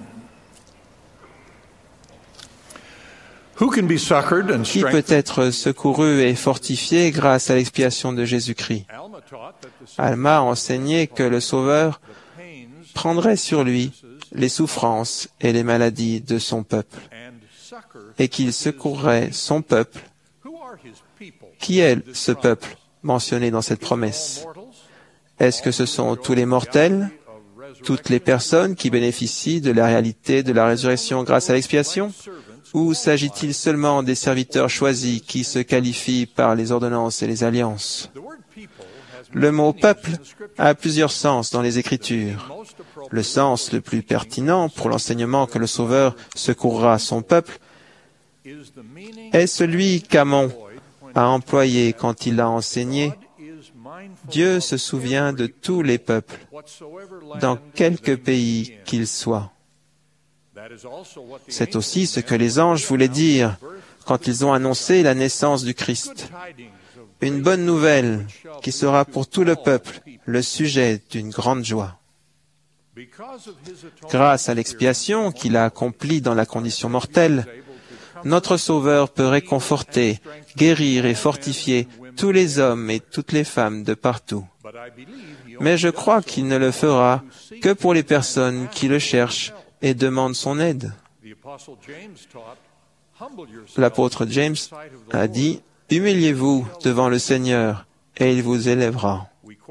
B: Qui peut être secouru et fortifié grâce à l'expiation de Jésus-Christ? Alma a enseigné que le Sauveur prendrait sur lui les souffrances et les maladies de son peuple et qu'il secourrait son peuple. Qui est ce peuple mentionné dans cette promesse? Est-ce que ce sont tous les mortels, toutes les personnes qui bénéficient de la réalité de la résurrection grâce à l'expiation? Ou s'agit-il seulement des serviteurs choisis qui se qualifient par les ordonnances et les alliances? Le mot « peuple » a plusieurs sens dans les Écritures. Le sens le plus pertinent pour l'enseignement que le Sauveur secourra son peuple est celui qu'Amon a employé quand il a enseigné « Dieu se souvient de tous les peuples, dans quelque pays qu'ils soient. » C'est aussi ce que les anges voulaient dire quand ils ont annoncé la naissance du Christ. Une bonne nouvelle qui sera pour tout le peuple le sujet d'une grande joie. Grâce à l'expiation qu'il a accomplie dans la condition mortelle, notre Sauveur peut réconforter, guérir et fortifier tous les hommes et toutes les femmes de partout. Mais je crois qu'il ne le fera que pour les personnes qui le cherchent et demandent son aide. L'apôtre James a dit « Humiliez-vous devant le Seigneur, et il vous élèvera. »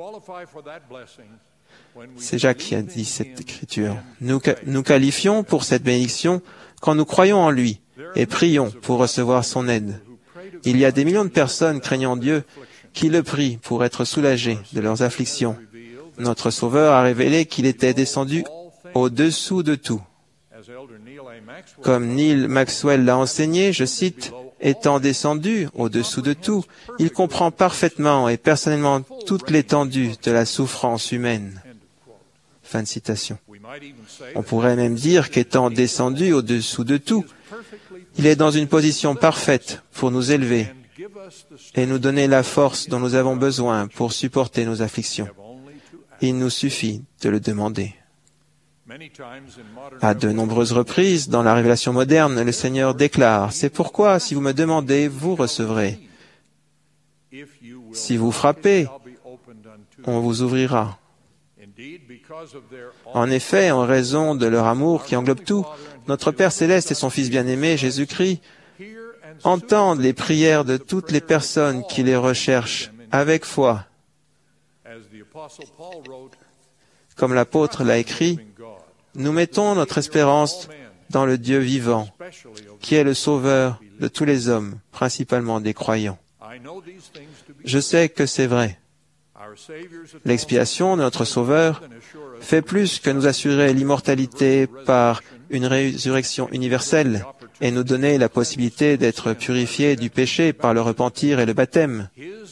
B: C'est Jacques qui a dit cette écriture. Nous qualifions pour cette bénédiction quand nous croyons en lui et prions pour recevoir son aide. Il y a des millions de personnes craignant Dieu qui le prient pour être soulagés de leurs afflictions. Notre Sauveur a révélé qu'il était descendu au-dessous de tout, Comme Neil Maxwell l'a enseigné, je cite, « Étant descendu au-dessous de tout, il comprend parfaitement et personnellement toute l'étendue de la souffrance humaine. » Fin de citation. On pourrait même dire qu'étant descendu au-dessous de tout, il est dans une position parfaite pour nous élever et nous donner la force dont nous avons besoin pour supporter nos afflictions. Il nous suffit de le demander. À de nombreuses reprises, dans la révélation moderne, le Seigneur déclare, « C'est pourquoi, si vous me demandez, vous recevrez. Si vous frappez, on vous ouvrira. » En effet, en raison de leur amour qui englobe tout, notre Père Céleste et son Fils bien-aimé, Jésus-Christ, entendent les prières de toutes les personnes qui les recherchent avec foi. Comme l'apôtre l'a écrit, nous mettons notre espérance dans le Dieu vivant, qui est le Sauveur de tous les hommes, principalement des croyants. Je sais que c'est vrai. L'expiation de notre Sauveur fait plus que nous assurer l'immortalité par une résurrection universelle et nous donner la possibilité d'être purifiés du péché par le repentir et le baptême.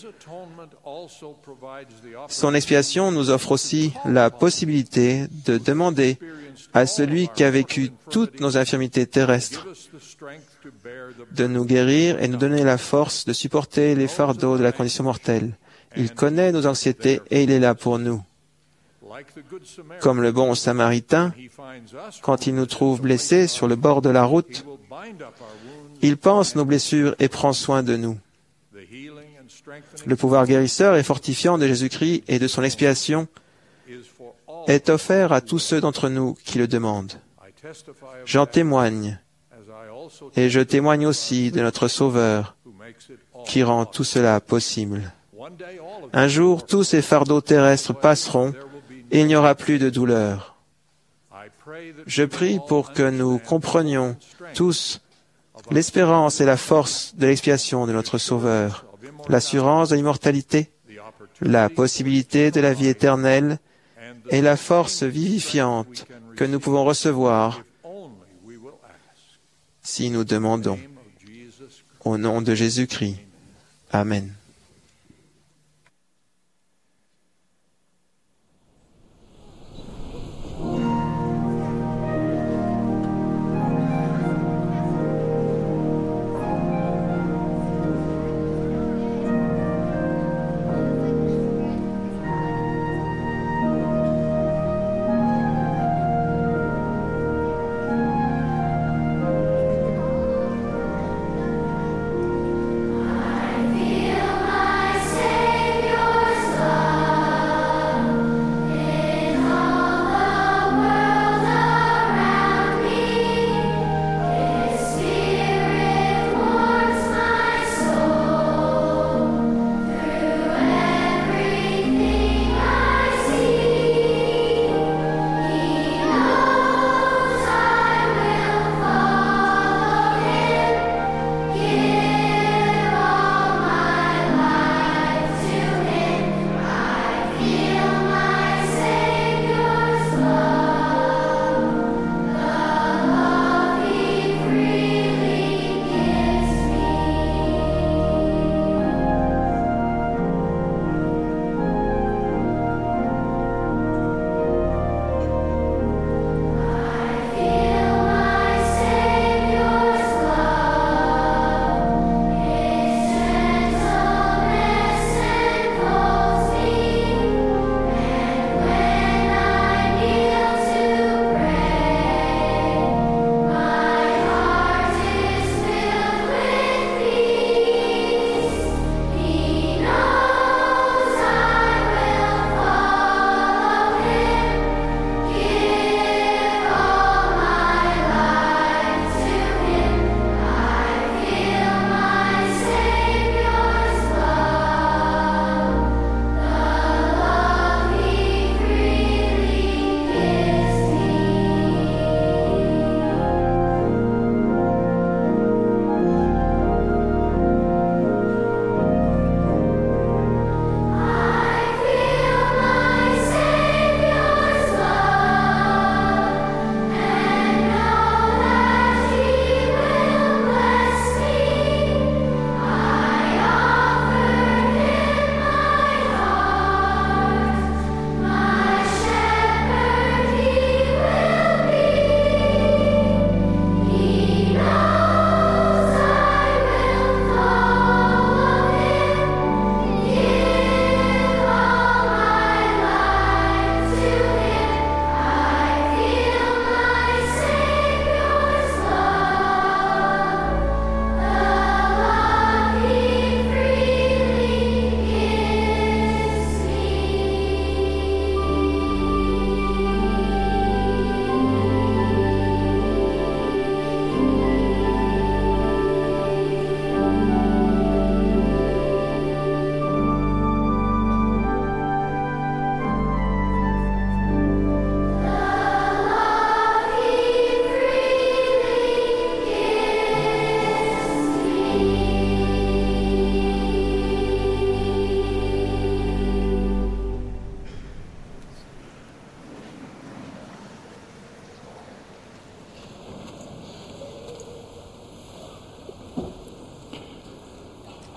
B: Son expiation nous offre aussi la possibilité de demander à celui qui a vécu toutes nos infirmités terrestres de nous guérir et nous donner la force de supporter les fardeaux de la condition mortelle. Il connaît nos anxiétés et il est là pour nous. Comme le bon Samaritain, quand il nous trouve blessés sur le bord de la route, il pense nos blessures et prend soin de nous. Le pouvoir guérisseur et fortifiant de Jésus-Christ et de son expiation est offert à tous ceux d'entre nous qui le demandent. J'en témoigne, et je témoigne aussi de notre Sauveur qui rend tout cela possible. Un jour, tous ces fardeaux terrestres passeront et il n'y aura plus de douleur. Je prie pour que nous comprenions tous l'espérance et la force de l'expiation de notre Sauveur, l'assurance de l'immortalité, la possibilité de la vie éternelle et la force vivifiante que nous pouvons recevoir si nous demandons. Au nom de Jésus-Christ. Amen.
M: I feel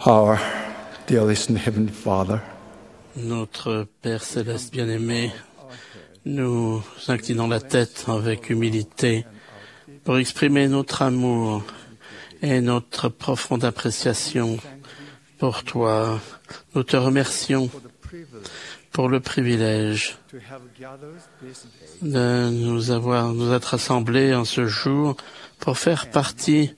K: Our dearest and Heavenly Father,
H: Notre Père céleste bien-aimé, nous inclinons la tête avec humilité pour exprimer notre amour et notre profonde appréciation pour toi. Nous te remercions pour le privilège de nous être rassemblés en ce jour pour faire partie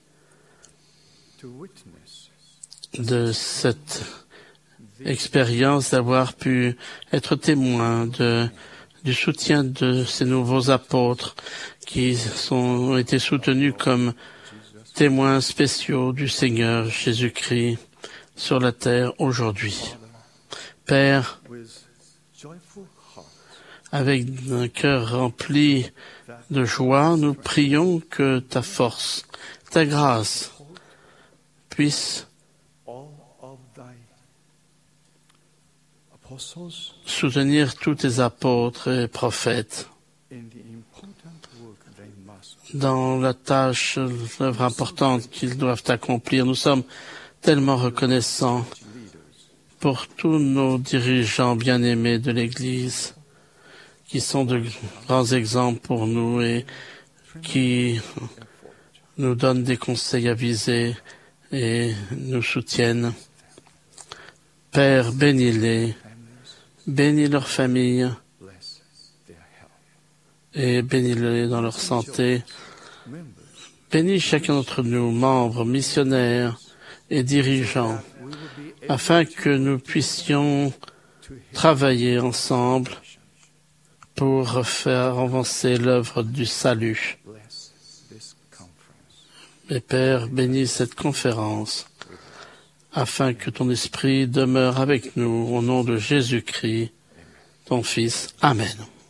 H: de cette expérience, d'avoir pu être témoin du soutien de ces nouveaux apôtres qui ont été soutenus comme témoins spéciaux du Seigneur Jésus-Christ sur la terre aujourd'hui. Père, avec un cœur rempli de joie, nous prions que ta force, ta grâce puisse soutenir tous tes apôtres et prophètes dans la tâche, l'œuvre importante qu'ils doivent accomplir. Nous sommes tellement reconnaissants pour tous nos dirigeants bien-aimés de l'Église, qui sont de grands exemples pour nous et qui nous donnent des conseils avisés et nous soutiennent. Père, bénis-les, bénis leurs familles et bénis-les dans leur santé. Bénis chacun d'entre nous, membres, missionnaires et dirigeants, afin que nous puissions travailler ensemble pour faire avancer l'œuvre du salut. Et Père, bénis cette conférence, afin que ton esprit demeure avec nous au nom de Jésus-Christ, ton Fils. Amen.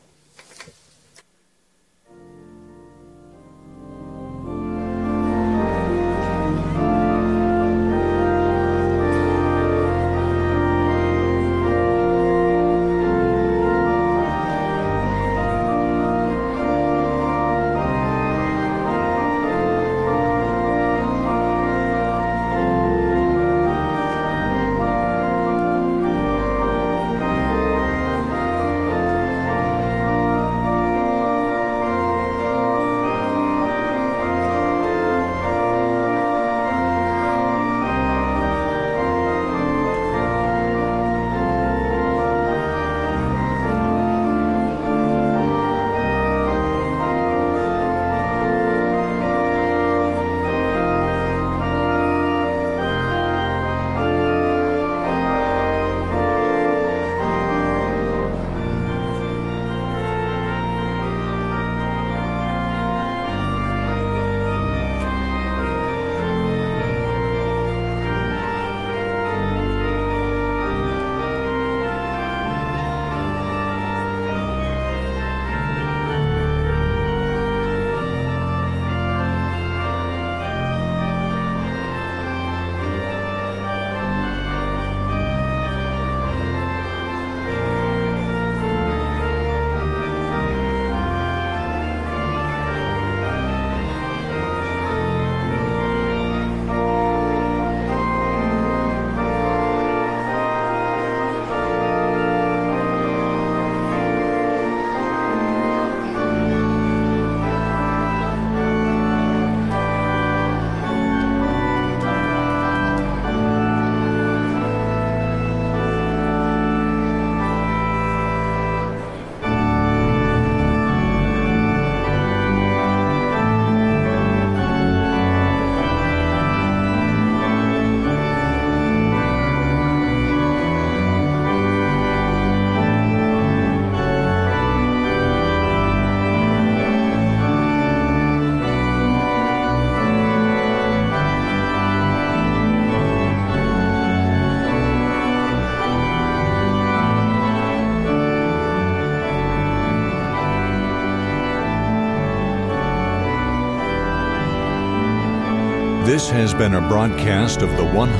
A: This has been a broadcast of the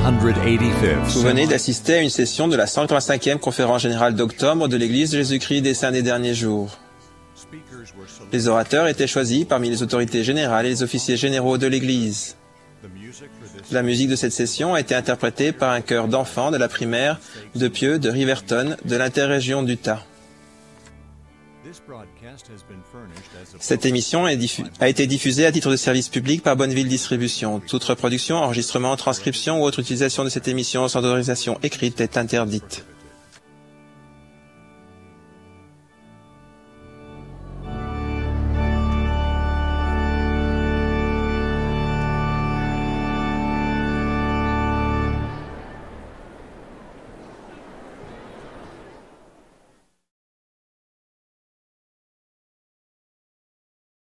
A: 185th.
B: Vous venez d'assister à une session de la 185e conférence générale d'octobre de l'Église de Jésus-Christ des Saints des Derniers Jours. Les orateurs étaient choisis parmi les autorités générales et les officiers généraux de l'Église. La musique de cette session a été interprétée par un chœur d'enfants de la primaire de Pieux de Riverton de l'interrégion d'Utah. Cette émission a été diffusée à titre de service public par Bonneville Distribution. Toute reproduction, enregistrement, transcription ou autre utilisation de cette émission sans autorisation écrite est interdite.